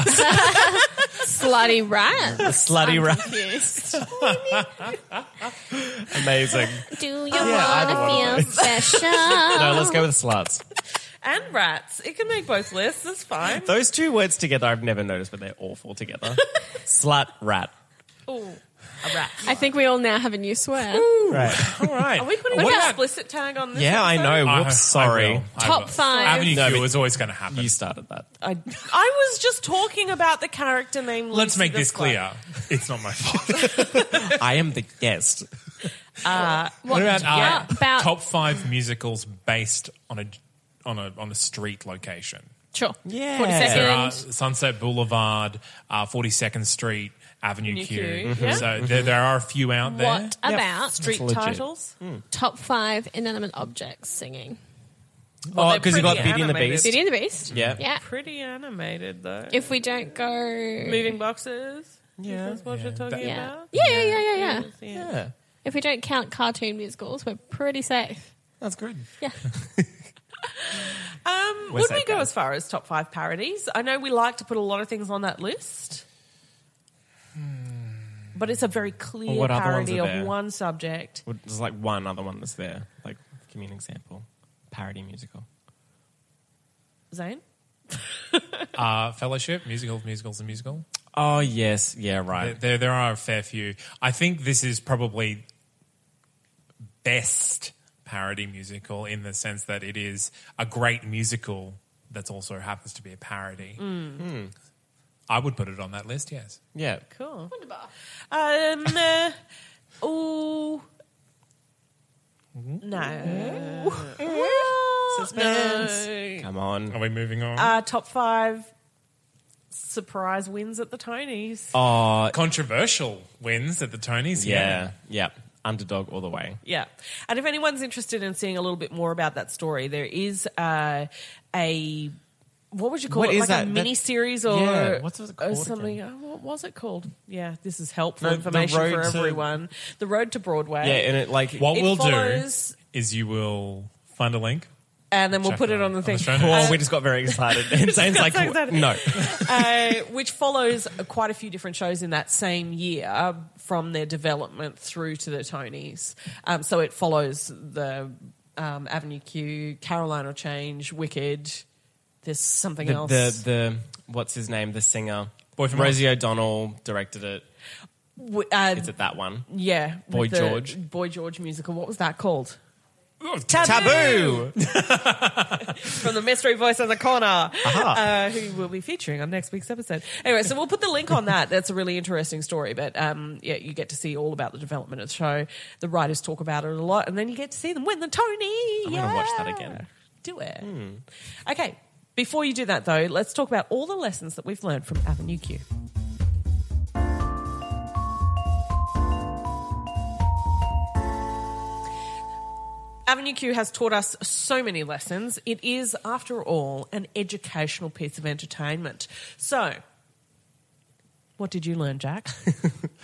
Slutty rat. Slutty rat. Confused. Amazing. Do you either want one to feel special? No, let's go with sluts. and rats. It can make both lists. That's fine. Those two words together I've never noticed, but they're awful together. Slut, rat. Ooh, a rat. I think we all now have a new swear. Right. All right. Are we putting What an about- explicit tag on this? Yeah, I episode? know. I- Whoops, I sorry. will. I Top will. five. Avenue No, Q but- is always going to happen. You started that. I, I was just talking about the character name. Let's Lucy make the this Slut. clear. It's not my fault. I am the guest. What about uh, yeah, about- top five musicals based on a on a on a street location? Sure. Yeah. forty-second. There are Sunset Boulevard, uh, forty-second Street, Avenue Avenue Q. Q, yeah. So there, there are a few out there. What about Street That's legit. titles. top five inanimate objects singing? Oh, they're because you got pretty Beauty and the animated. Beast. Beauty and the Beast. Yeah. Yeah. Pretty animated though. If we don't go. Moving boxes. Yeah. That's what Yeah. you're talking Yeah. about. Yeah, yeah, yeah, yeah, yeah. Yeah. Yeah. If we don't count cartoon musicals, we're pretty safe. That's good. Yeah. Um, We're would safe, we go guys. as far as top five parodies? I know we like to put a lot of things on that list. But it's a very clear Well, what other ones parody are of there? one subject. Well, there's like one other one that's there. Like, give me an example. Parody musical. Zane? Uh, Fellowship, musical, musicals, and musical. Oh, yes. Yeah, There, right. there, there are a fair few. I think this is probably best parody musical in the sense that it is a great musical that also happens to be a parody. I would put it on that list, yes. Yeah. Cool. Um, uh, ooh. No. Suspense. No. Come on. Are we moving on? Uh, top five surprise wins at the Tonys. Oh, Controversial wins at the Tonys. yeah. Yeah. Underdog all the way. Yeah. And if anyone's interested in seeing a little bit more about that story, there is uh, a, what would you call What it? is like that? a That- mini series or Yeah, what's it or called something. again? Oh, what was it called? Yeah, this is helpful The- the information road for to- everyone. The Road to Broadway. Yeah, and it like. What It we'll follows- do is you will find a link. And then we'll Check put it it out on the on thing. the show notes. Oh, we just got very excited. And Zane's like, so excited. no. uh, which follows quite a few different shows in that same year from their development through to the Tonys. Um, so it follows the um, Avenue Q, Carolina Change, Wicked. There's something The, else. the, the, what's his name? The singer. Boy from Rosie O'Donnell directed it. W- uh, Is it that one? yeah, with Boy the George? Boy George musical. What was that called? Taboo! From the mystery voice in the corner, uh, who will be featuring on next week's episode. Anyway, so we'll put the link on that. That's a really interesting story. But um, yeah, you get to see all about the development of the show. The writers talk about it a lot, and then you get to see them win the Tony. I'm gonna watch that again. Do it. Okay. Before you do that, though, let's talk about all the lessons that we've learned from Avenue Q. Avenue Q has taught us so many lessons. It is, after all, an educational piece of entertainment. So, what did you learn, Jack?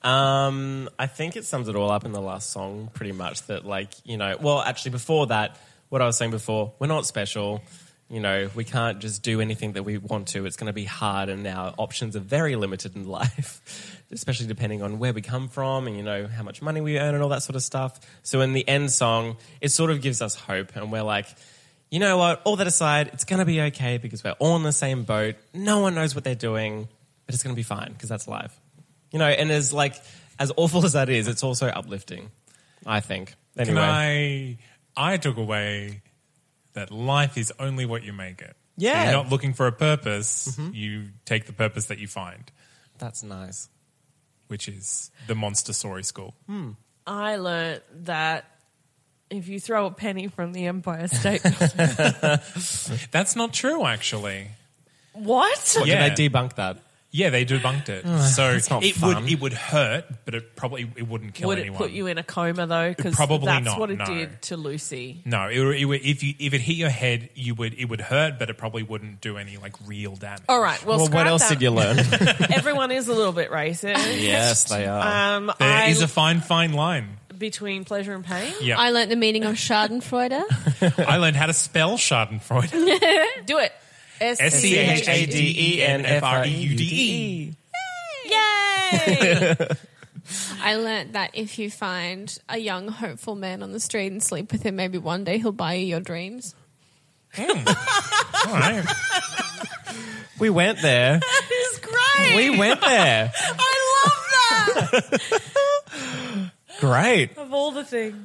Um, I think it sums it all up in the last song, pretty much. That, like, you know, well, actually, before that, what I was saying before, we're not special. You know, we can't just do anything that we want to. It's going to be hard, and our options are very limited in life, especially depending on where we come from and, you know, how much money we earn and all that sort of stuff. So in the end song, it sort of gives us hope, and we're like, you know what, all that aside, it's going to be okay because we're all in the same boat. No one knows what they're doing, but it's going to be fine because that's life. You know, and as, like, as awful as that is, it's also uplifting, I think. Anyway. Can I... I took away that life is only what you make it. Yeah. So you're not looking for a purpose. Mm-hmm. You take the purpose that you find. That's nice. Which is the Montessori school. Hmm. I learnt that if you throw a penny from the Empire State Building... That's not true, actually. What? What, Yeah. Did they debunk that? Yeah, they debunked it. So That's not it fun. would it would hurt, but it probably it wouldn't kill Would it anyone. put you in a coma, though? Because Probably that's not, what it no. did to Lucy. No, it, would- it would, if you if it hit your head, you would it would hurt, but it probably wouldn't do any like real damage. All right, well, Well, scrap what else that. did you learn? Everyone is a little bit racist. Yes, they are. Um, There I, is a fine fine line. between pleasure and pain. Yeah, I learnt the meaning of Schadenfreude. I learned how to spell Schadenfreude. Do it. S C H A D E N F R E U D E. Yay! I learnt that if you find a young, hopeful man on the street and sleep with him, maybe one day he'll buy you your dreams. All right. We went there. It's great. We went there. I love that. Great. Of all the things.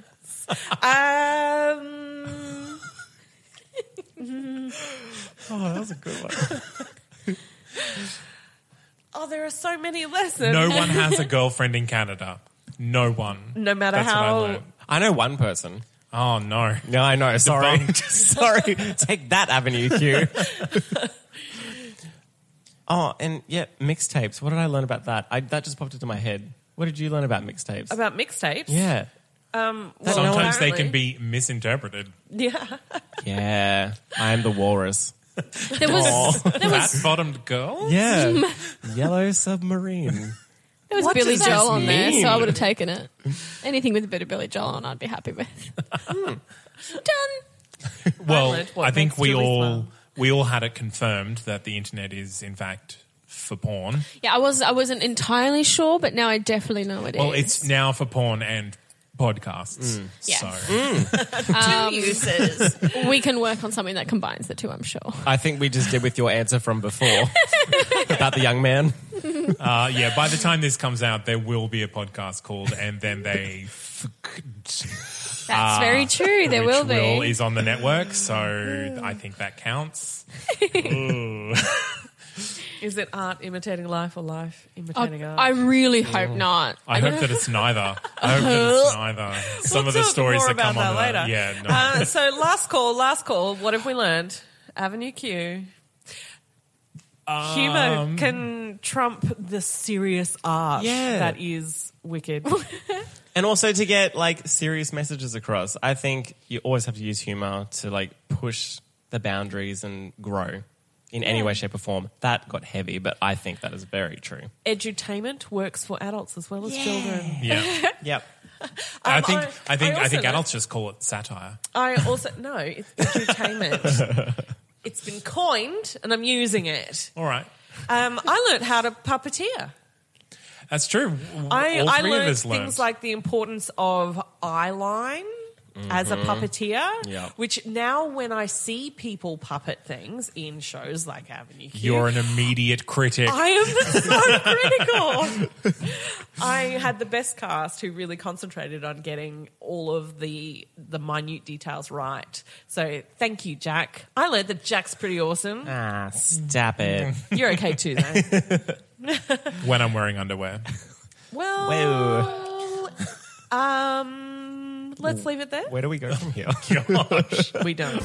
Um, Oh, that was a good one. oh, there are so many lessons. No one has a girlfriend in Canada. No one. No matter That's what I how... learned. I know one person. Oh no. No, I know. Sorry. Debunked. Sorry. Take that, Avenue Q. Oh, and yeah, mixtapes. What did I learn about that? I, that just popped into my head. What did you learn about mixtapes? About mixtapes? yeah. Um, well, Sometimes they apparently- can be misinterpreted. Yeah. Yeah. I am the walrus. There was there was Fat-bottomed girl? Yeah. Yellow submarine. there was What Billy does that Joel on there, mean? so I would have taken it. Anything with a bit of Billy Joel on, I'd be happy with. Done. Well, learned what I think makes we Julie all smile. we all had it confirmed that the internet is in fact for porn. Yeah, I was I wasn't entirely sure, but now I definitely know it is. Well, it's now for porn and podcasts. Yeah. So Two uses. We can work on something that combines the two, I'm sure. I think we just did with your answer from before about the young man. uh, yeah, by the time this comes out, there will be a podcast called "And Then They." F- That's very true. There which will be. will is on the network, so I think that counts. Ooh. Is it art imitating life or life imitating I, art? I really hope not. I hope that it's neither. I hope that it's neither. Some We'll of the talk stories more that about come that on later. the, yeah, no. Uh, so last call, last call. What have we learned? Avenue Q. Humor Um, can trump the serious art Yeah. that is Wicked. And also to get like serious messages across. I think you always have to use humor to like push the boundaries and grow in any way, shape or form. That got heavy, but I think that is very true. Edutainment works for adults as well as children. yeah. Yep. I Um, think I- I, think I I, also think know- adults just call it satire. I also no, it's edutainment. It's been coined, and I'm using it. All right. Um, I learned how to puppeteer. That's true. I, All I three learned of us things learned. like the importance of eye line as a puppeteer, Yep. which now when I see people puppet things in shows like Avenue Q, You're an immediate critic. I am so critical. I had the best cast who really concentrated on getting all of the the minute details right. So thank you, Jack. I learned that Jack's pretty awesome. Ah, stop it. You're okay too, though. when I'm wearing underwear. Well, um, let's leave it there. Where do we go from here? We don't.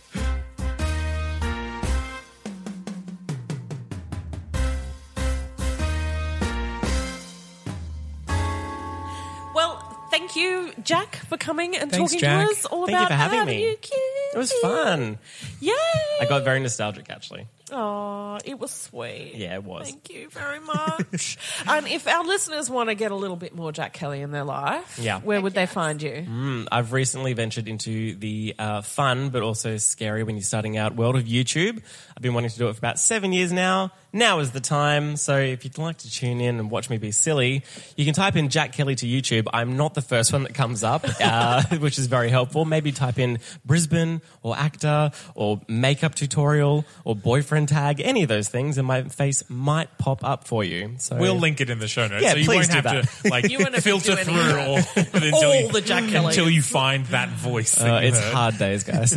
Well, thank you, Jack, for coming and Thanks, talking Jack. to us all Thank you about for having me. Avenue Q. It was fun. Yay! I got very nostalgic, actually. Oh, it was sweet. Yeah, it was. Thank you very much. And if our listeners want to get a little bit more Jack Kelly in their life, Yeah. where would they find you? Mm, I've recently ventured into the uh, fun but also scary when you're starting out world of YouTube. I've been wanting to do it for about seven years now. Now is the time. So if you'd like to tune in and watch me be silly, you can type in Jack Kelly to YouTube. I'm not the first one that comes up, uh, which is very helpful. Maybe type in Brisbane or actor or makeup tutorial or boyfriend tag, any of those things, and my face might pop up for you. So We'll link it in the show notes, Yeah, so you please won't do have that. to like You won't have to filter do through any all, of until All you, the Jack Kellys. until you find that voice. That uh, you it's heard. hard days, guys.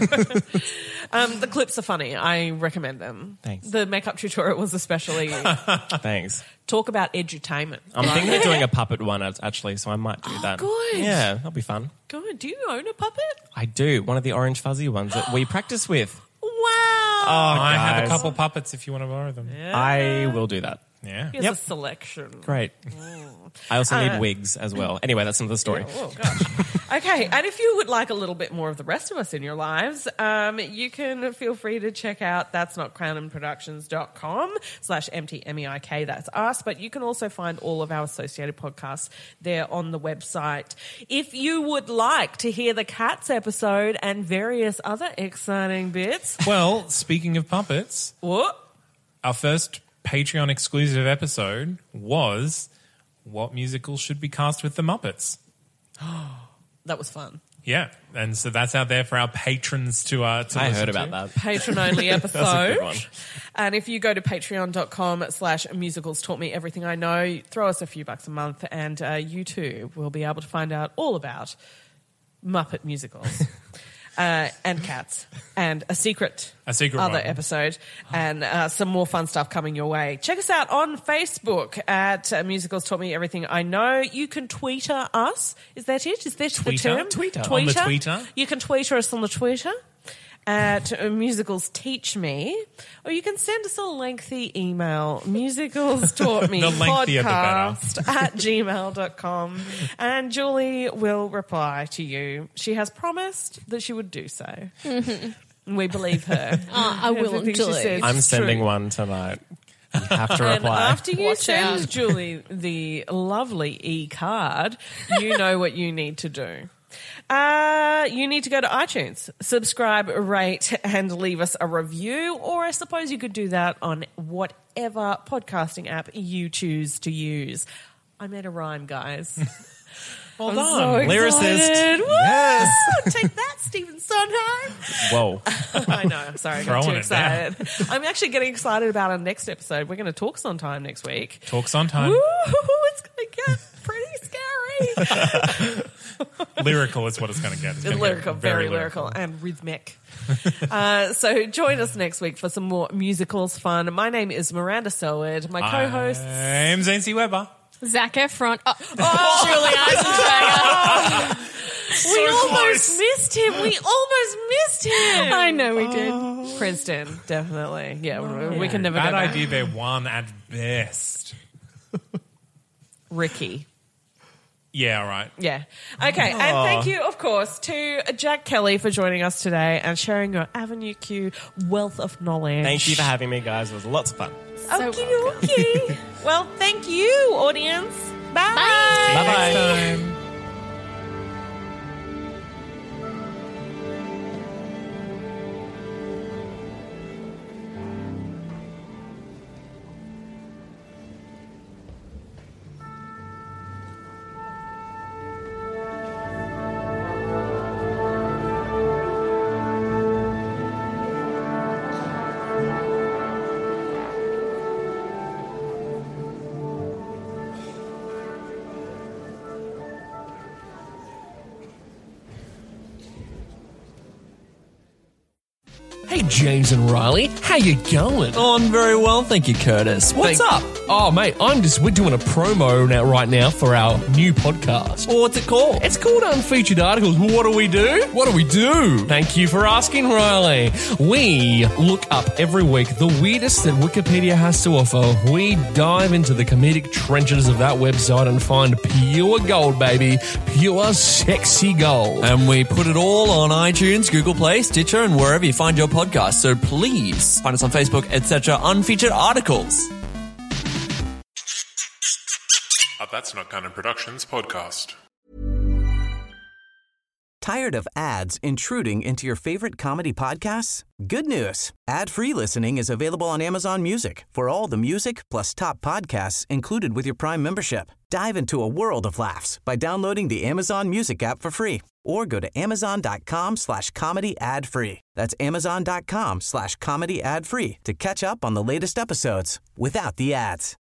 Um, the clips are funny. I recommend them. Thanks. The makeup tutorial was especially Thanks. talk about edutainment. I'm thinking of doing a puppet one actually, so I might do that. good. Yeah, that'll be fun. Good. Do you own a puppet? I do. One of the orange fuzzy ones that we practice with. Wow. Oh, I have a guys. couple puppets if you want to borrow them. I will do that. Yeah. Here's Yep. a selection. Great. I also need wigs as well. Anyway, that's another story. Oh, gosh. Okay, and if you would like a little bit more of the rest of us in your lives, um, you can feel free to check out that's not crowned productions dot com slash M T M E I K, that's us, but you can also find all of our associated podcasts there on the website. If you would like to hear the Cats episode and various other exciting bits, Well, speaking of puppets, what? our first Patreon exclusive episode was what musicals should be cast with the Muppets. That was fun. Yeah, and so that's out there for our patrons to uh to I listen heard to. about that. Patron-only That's a episode. good one. And if you go to patreon.com slash musicals taught me everything I know, throw us a few bucks a month and uh, you too will be able to find out all about Muppet musicals. Uh, and cats, and a secret, A secret other one. episode, and uh, some more fun stuff coming your way. Check us out on Facebook at uh, Musicals Taught Me Everything I Know. You can tweeter us. Is that it? Is that the Tweeter? term? Tweeter. On the Tweeter. You can tweeter us on the Twitter at uh, Musicals Teach Me, or you can send us a lengthy email, musicals taught me The lengthier the better. podcast at gmail dot com, and Julie will reply to you. She has promised that she would do so. We believe her. Uh, I will, Everything she Julie. says I'm is sending true. one tonight. You have to And reply. after you Watch send out. Julie the lovely e-card, you know what you need to do. Uh, you need to go to iTunes, subscribe, rate, and leave us a review, or I suppose you could do that on whatever podcasting app you choose to use. I made a rhyme, guys. Well I'm done. so Lyricist. excited. Woo! Yes. Take that, Stephen Sondheim. Whoa. I know. I'm sorry. I got Throwing too it down. excited. I'm actually getting excited about our next episode. We're going to talk Sondheim next week. Talks on time. Woo! It's going to get pretty scary. Lyrical is what it's going to get. It's gonna get lyrical, very, lyrical, and rhythmic. uh, so join us next week for some more musicals fun. My name is Miranda Selwood. My co-host. I'm Zane C. Weber. Zac Efron. Oh, Oh, Julie Eisentrager. we almost close. missed him. We almost missed him. I know we did. Princeton, definitely. Yeah, we- we can never Bad go back. idea. They're one at best. Ricky. Yeah, all right. Yeah. Okay. And thank you, of course, to Jack Kelly for joining us today and sharing your Avenue Q wealth of knowledge. Thank you for having me, guys. It was lots of fun. So Okie welcome. dokie. Well, thank you, audience. Bye. Bye-bye. Next time. Hey, James and Riley, how you going? Oh, I'm very well, thank you, Curtis. What's Thank- up? Oh, mate, I'm just, we're doing a promo now, right now for our new podcast. Well, what's it called? It's called Unfeatured Articles. What do we do? What do we do? Thank you for asking, Riley. We look up every week the weirdest that Wikipedia has to offer. We dive into the comedic trenches of that website and find pure gold, baby. Pure sexy gold. And we put it all on iTunes, Google Play, Stitcher, and wherever you find your podcast. So please find us on Facebook, et cetera. Unfeatured Articles. A That's Not Canon Productions podcast. Tired of ads intruding into your favorite comedy podcasts? Good news. Ad-free listening is available on Amazon Music for all the music plus top podcasts included with your Prime membership. Dive into a world of laughs by downloading the Amazon Music app for free or go to amazon.com slash comedy ad free. That's amazon.com slash comedy ad free to catch up on the latest episodes without the ads.